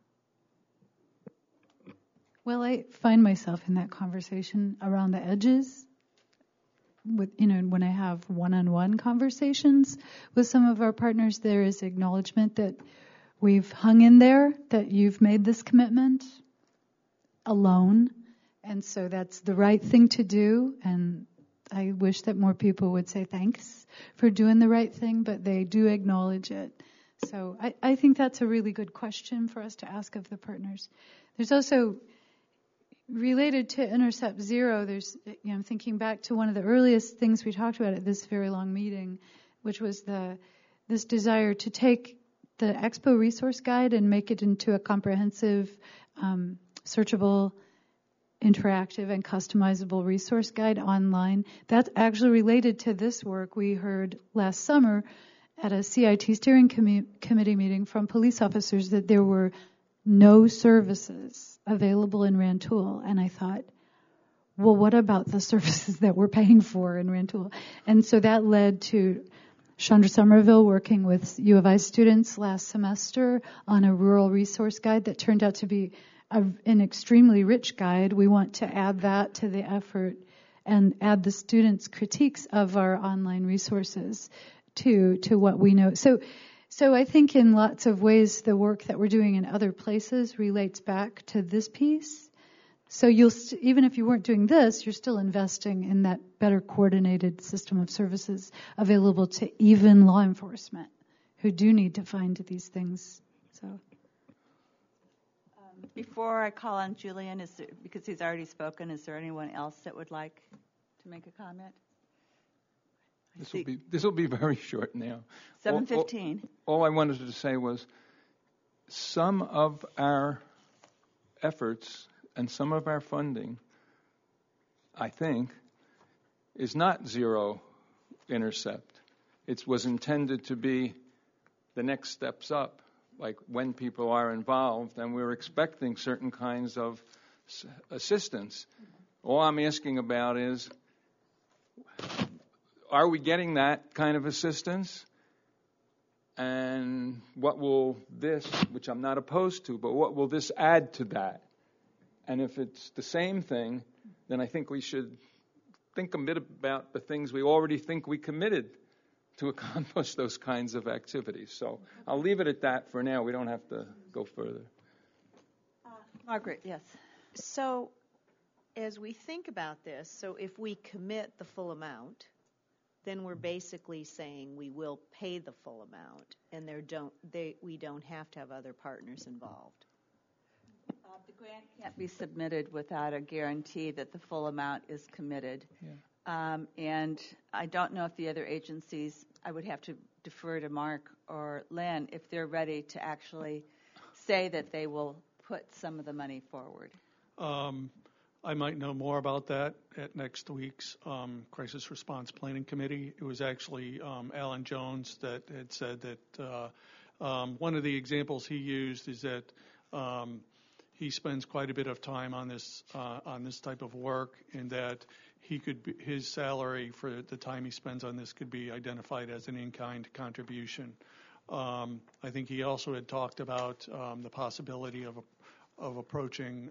Well, I find myself in that conversation around the edges. When I have one-on-one conversations with some of our partners, there is acknowledgement that we've hung in there, that you've made this commitment alone, and so that's the right thing to do. And I wish that more people would say thanks for doing the right thing, but they do acknowledge it. So I think that's a really good question for us to ask of the partners. There's also, related to Intercept Zero, I'm thinking back to one of the earliest things we talked about at this very long meeting, which was this desire to take the Expo Resource Guide and make it into a comprehensive, searchable, interactive, and customizable resource guide online. That's actually related to this work we heard last summer at a CIT steering committee meeting from police officers that there were no services available in Rantoul. And I thought, well, what about the services that we're paying for in Rantoul? And so that led to Chandra Somerville working with U of I students last semester on a rural resource guide that turned out to be an extremely rich guide. We want to add that to the effort and add the students' critiques of our online resources to what we know. So I think in lots of ways the work that we're doing in other places relates back to this piece. So even if you weren't doing this, you're still investing in that better coordinated system of services available to even law enforcement who do need to find these things. So before I call on Julian, because he's already spoken, is there anyone else that would like to make a comment? This will be very short now. 7:15. All I wanted to say was some of our efforts and some of our funding, I think, is not Zero Intercept. It was intended to be the next steps up like when people are involved, and we're expecting certain kinds of assistance. All I'm asking about is, are we getting that kind of assistance? And what will this, which I'm not opposed to, but what will this add to that? And if it's the same thing, then I think we should think a bit about the things we already think we committed to accomplish those kinds of activities. So I'll leave it at that for now. We don't have to go further. Margaret, yes. So as we think about this, so if we commit the full amount, then we're basically saying we will pay the full amount, and we don't have to have other partners involved. The grant can't be submitted without a guarantee that the full amount is committed. Yeah. And I don't know if the other agencies, I would have to defer to Mark or Lynn, if they're ready to actually say that they will put some of the money forward. I might know more about that at next week's Crisis Response Planning Committee. It was actually Alan Jones that had said that one of the examples he used is that he spends quite a bit of time on this type of work, and that his salary for the time he spends on this could be identified as an in-kind contribution. I think he also had talked about the possibility of approaching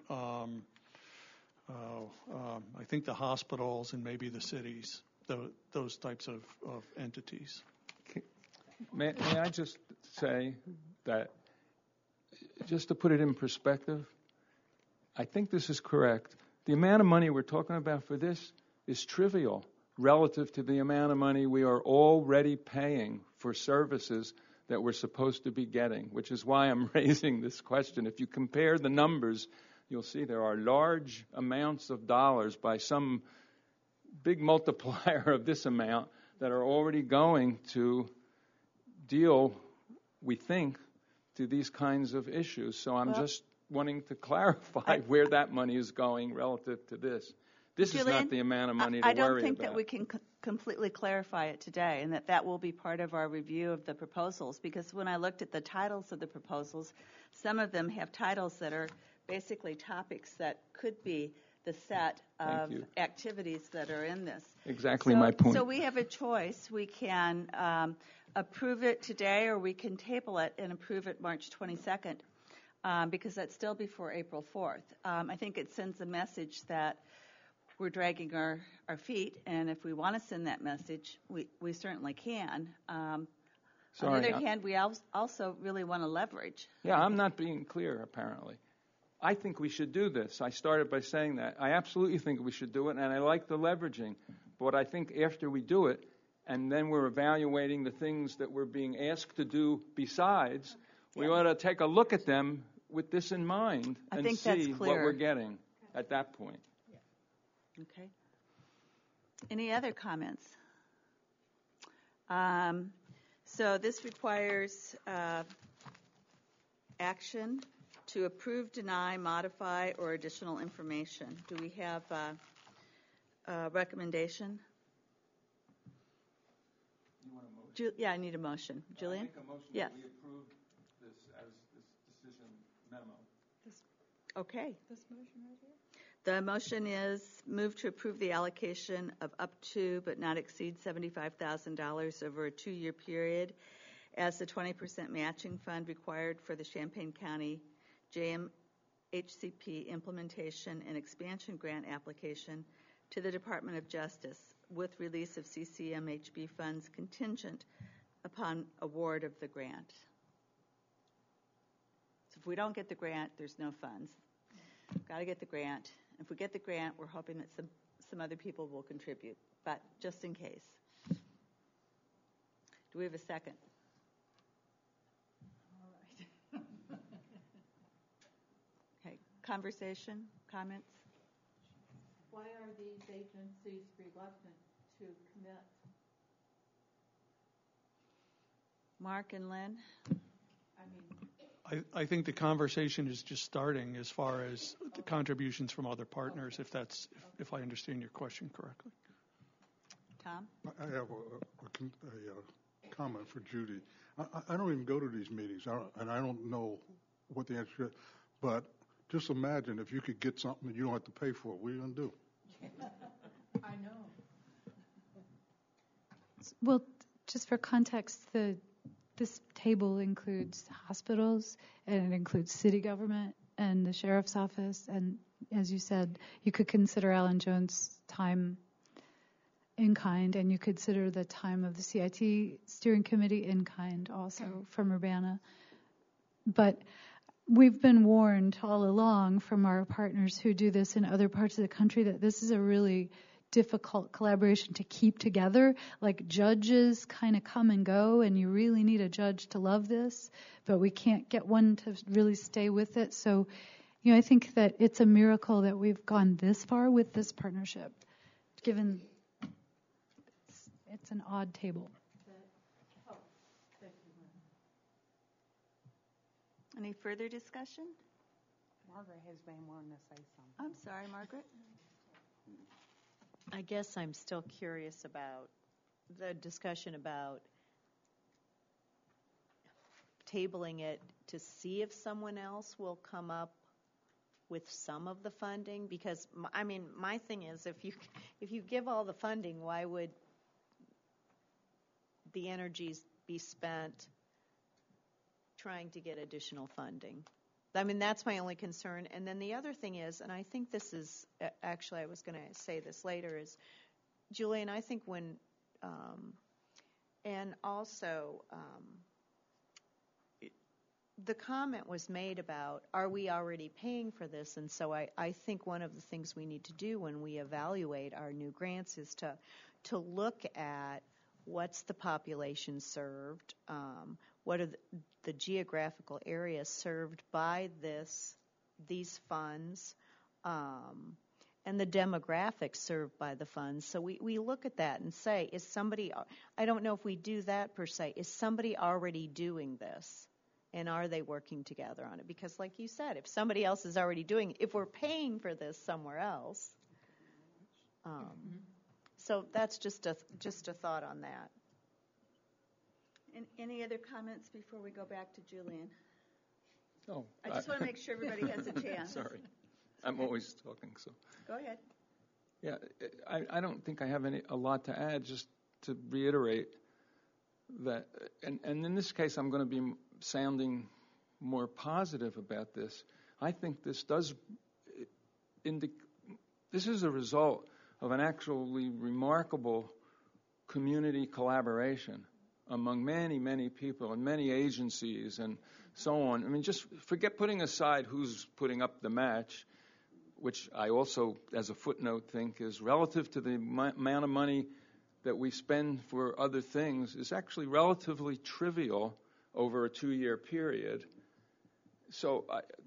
I think the hospitals and maybe the cities, those types of entities. May I just say that, just to put it in perspective, I think this is correct. The amount of money we're talking about for this is trivial relative to the amount of money we are already paying for services that we're supposed to be getting, which is why I'm raising this question. If you compare the numbers, you'll see there are large amounts of dollars by some big multiplier of this amount that are already going to deal, we think, to these kinds of issues. So I'm just wanting to clarify where that money is going relative to this. This is not the amount of money to worry about. I don't think that we can completely clarify it today, and that will be part of our review of the proposals, because when I looked at the titles of the proposals, some of them have titles that are basically topics that could be the set of activities that are in this. Exactly my point. So we have a choice. We can approve it today, or we can table it and approve it March 22nd, because that's still before April 4th. I think it sends a message that we're dragging our feet, and if we want to send that message, we certainly can. On the other hand, we also really want to leverage. Yeah, I'm not being clear, apparently. I think we should do this. I started by saying that. I absolutely think we should do it, and I like the leveraging. But I think after we do it, and then we're evaluating the things that we're being asked to do besides, we ought to take a look at them with this in mind and see what we're getting at that point. Okay. Any other comments? So this requires action to approve, deny, modify, or additional information. Do we have a recommendation? You want a motion? Yeah, I need a motion. Julian? I make a motion yes. that we approve this as this decision memo. Okay. This motion right here? The motion is move to approve the allocation of up to but not exceed $75,000 over a 2-year period as the 20% matching fund required for the Champaign County JMHCP implementation and expansion grant application to the Department of Justice with release of CCMHB funds contingent upon award of the grant. So if we don't get the grant, there's no funds. We've got to get the grant. If we get the grant, we're hoping that some other people will contribute, but just in case. Do we have a second? All right. Okay. Conversation? Comments? Why are these agencies reluctant to commit? Mark and Lynn? I think the conversation is just starting as far as the contributions from other partners, if I understand your question correctly. Tom? I have a comment for Judy. I don't even go to these meetings, and I don't know what the answer is. But just imagine if you could get something that you don't have to pay for. What are you going to do? I know. Well, just for context, this table includes hospitals, and it includes city government and the sheriff's office, and as you said, you could consider Alan Jones' time in kind, and you consider the time of the CIT steering committee in kind also from Urbana. But we've been warned all along from our partners who do this in other parts of the country that this is a really difficult collaboration to keep together. Like, judges kind of come and go, and you really need a judge to love this, but we can't get one to really stay with it. So, I think that it's a miracle that we've gone this far with this partnership, given it's an odd table. Any further discussion? Margaret has been wanting to say something. I'm sorry, Margaret. I guess I'm still curious about the discussion about tabling it to see if someone else will come up with some of the funding, because my thing is, if you give all the funding, why would the energies be spent trying to get additional funding? That's my only concern. And then the other thing is, and I think this is, actually I was going to say this later, is, Julian, I think when, and also the comment was made about, are we already paying for this? And so I think one of the things we need to do when we evaluate our new grants is to look at what's the population served, what are the geographical areas served by these funds, and the demographics served by the funds. So we look at that and say, is somebody, I don't know if we do that per se, is somebody already doing this? And are they working together on it? Because like you said, if somebody else is already doing it, if we're paying for this somewhere else, so that's just a thought on that. And any other comments before we go back to Julian? Oh, I just want to make sure everybody has a chance. Sorry, I'm always talking. So go ahead. Yeah, I don't think I have a lot to add. Just to reiterate that, and in this case, I'm going to be sounding more positive about this. I think this does this is a result of an actually remarkable community collaboration among many, many people and many agencies and so on. Just forget putting aside who's putting up the match, which I also, as a footnote, think is relative to the amount of money that we spend for other things is actually relatively trivial over a 2-year period. So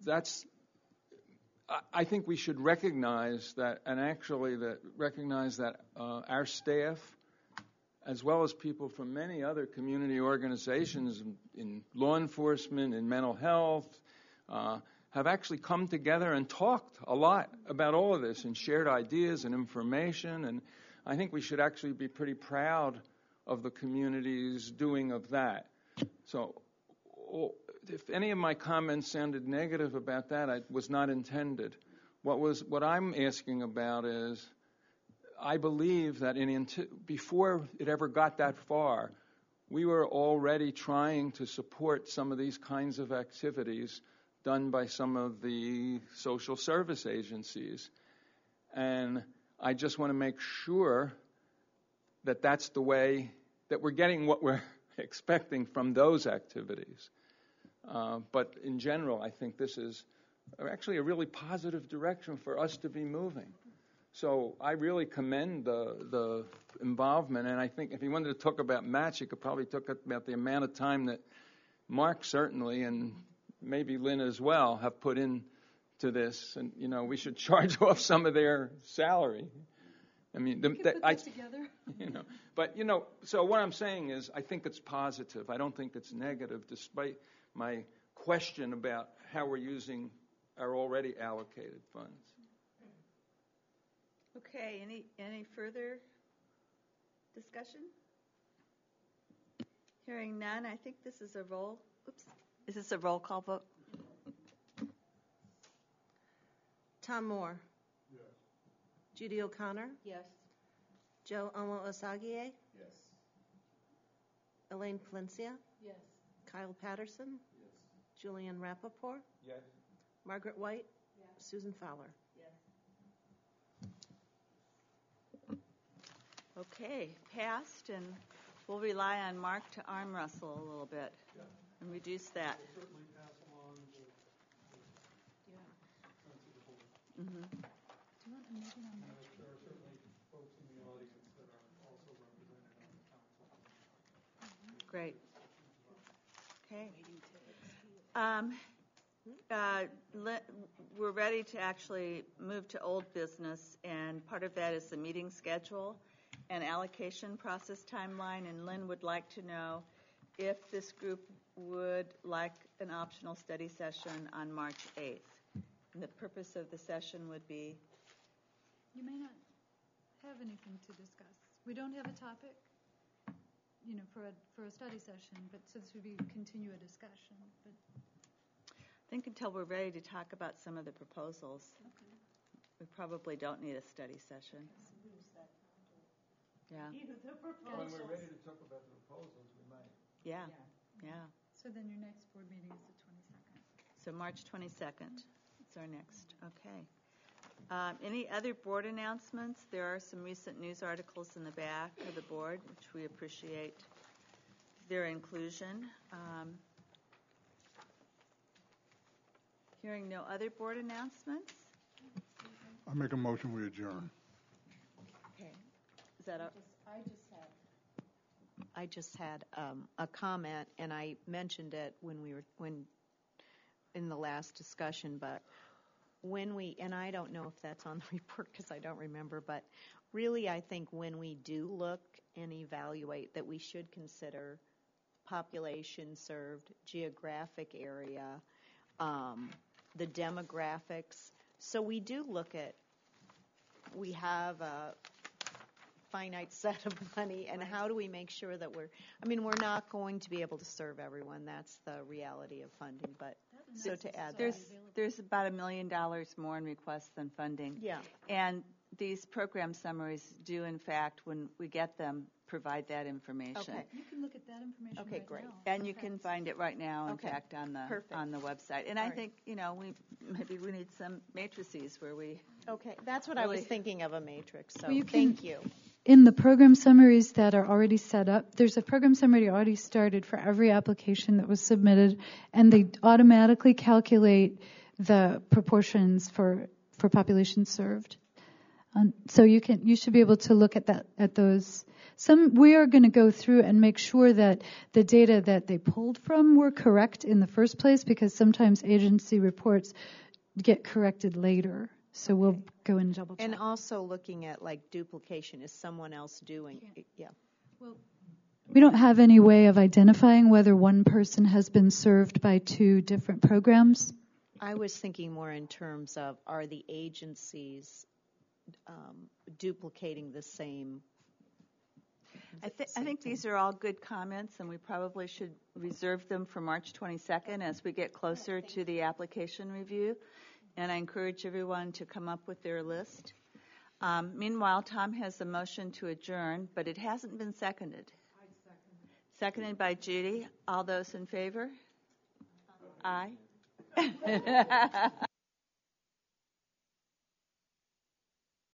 I think we should recognize that, and actually recognize that our staff, as well as people from many other community organizations in law enforcement, in mental health, have actually come together and talked a lot about all of this and shared ideas and information. And I think we should actually be pretty proud of the community's doing of that. So if any of my comments sounded negative about that, it was not intended. What I'm asking about is, I believe that before it ever got that far, we were already trying to support some of these kinds of activities done by some of the social service agencies. And I just want to make sure that that's the way that we're getting what we're expecting from those activities. But in general, I think this is actually a really positive direction for us to be moving. So I really commend the involvement, and I think if you wanted to talk about match, you could probably talk about the amount of time that Mark certainly, and maybe Lynn as well, have put into this. And, we should charge off some of their salary. Together. But, so what I'm saying is I think it's positive. I don't think it's negative, despite my question about how we're using our already allocated funds. Okay, any further discussion? Hearing none, I think this is a roll. Oops. Is this a roll call vote? Tom Moore. Yes. Judy O'Connor. Yes. Joe Omo Osagie. Yes. Elaine Palencia. Yes. Kyle Patterson. Yes. Julian Rappaport. Yes. Margaret White. Susan Fowler. Okay, passed, and we'll rely on Mark to arm wrestle a little bit and reduce that. Certainly pass along the sense of the board. Mm-hmm. There are certainly folks in the audience that are also represented on the council. Great. Okay. We're ready to actually move to old business, and part of that is the meeting schedule and allocation process timeline. And Lynn would like to know if this group would like an optional study session on March 8th. And the purpose of the session would be? You may not have anything to discuss. We don't have a topic, for a study session, but so this would be continue a discussion. But I think until we're ready to talk about some of the proposals, we probably don't need a study session. Yeah. When we're ready to talk about the proposals, we might. Yeah. So then your next board meeting is the 22nd. So March 22nd is our next. Okay. Any other board announcements? There are some recent news articles in the back of the board, which we appreciate their inclusion. Hearing no other board announcements? I make a motion we adjourn. Okay. Is that up? I just had a comment, and I mentioned it when in the last discussion, but and I don't know if that's on the report because I don't remember, but really I think when we do look and evaluate that we should consider population served, geographic area, the demographics. So we do look at, we have a finite set of money, and how do we make sure that we're not going to be able to serve everyone. That's the reality of funding, but so to add there's about $1 million more in requests than funding. Yeah. And these program summaries do, in fact, when we get them, provide that information. Okay. You can look at that information Okay, great. now. And you can find it right now, in fact, on the website. And I think, we need some matrices where we... Okay, that's what I was thinking of, a matrix, so thank you. In the program summaries that are already set up, there's a program summary already started for every application that was submitted, and they automatically calculate the proportions for population served. So you should be able to look at those. We are going to go through and make sure that the data that they pulled from were correct in the first place, because sometimes agency reports get corrected later. So we'll go and double check. And also looking at duplication. Is someone else doing it? Yeah. Well, we don't have any way of identifying whether one person has been served by two different programs. I was thinking more in terms of, are the agencies duplicating the same? I think these are all good comments, and we probably should reserve them for March 22nd as we get closer to the application review. And I encourage everyone to come up with their list. Meanwhile, Tom has a motion to adjourn, but it hasn't been seconded. I second. Seconded by Judy. All those in favor? Aye.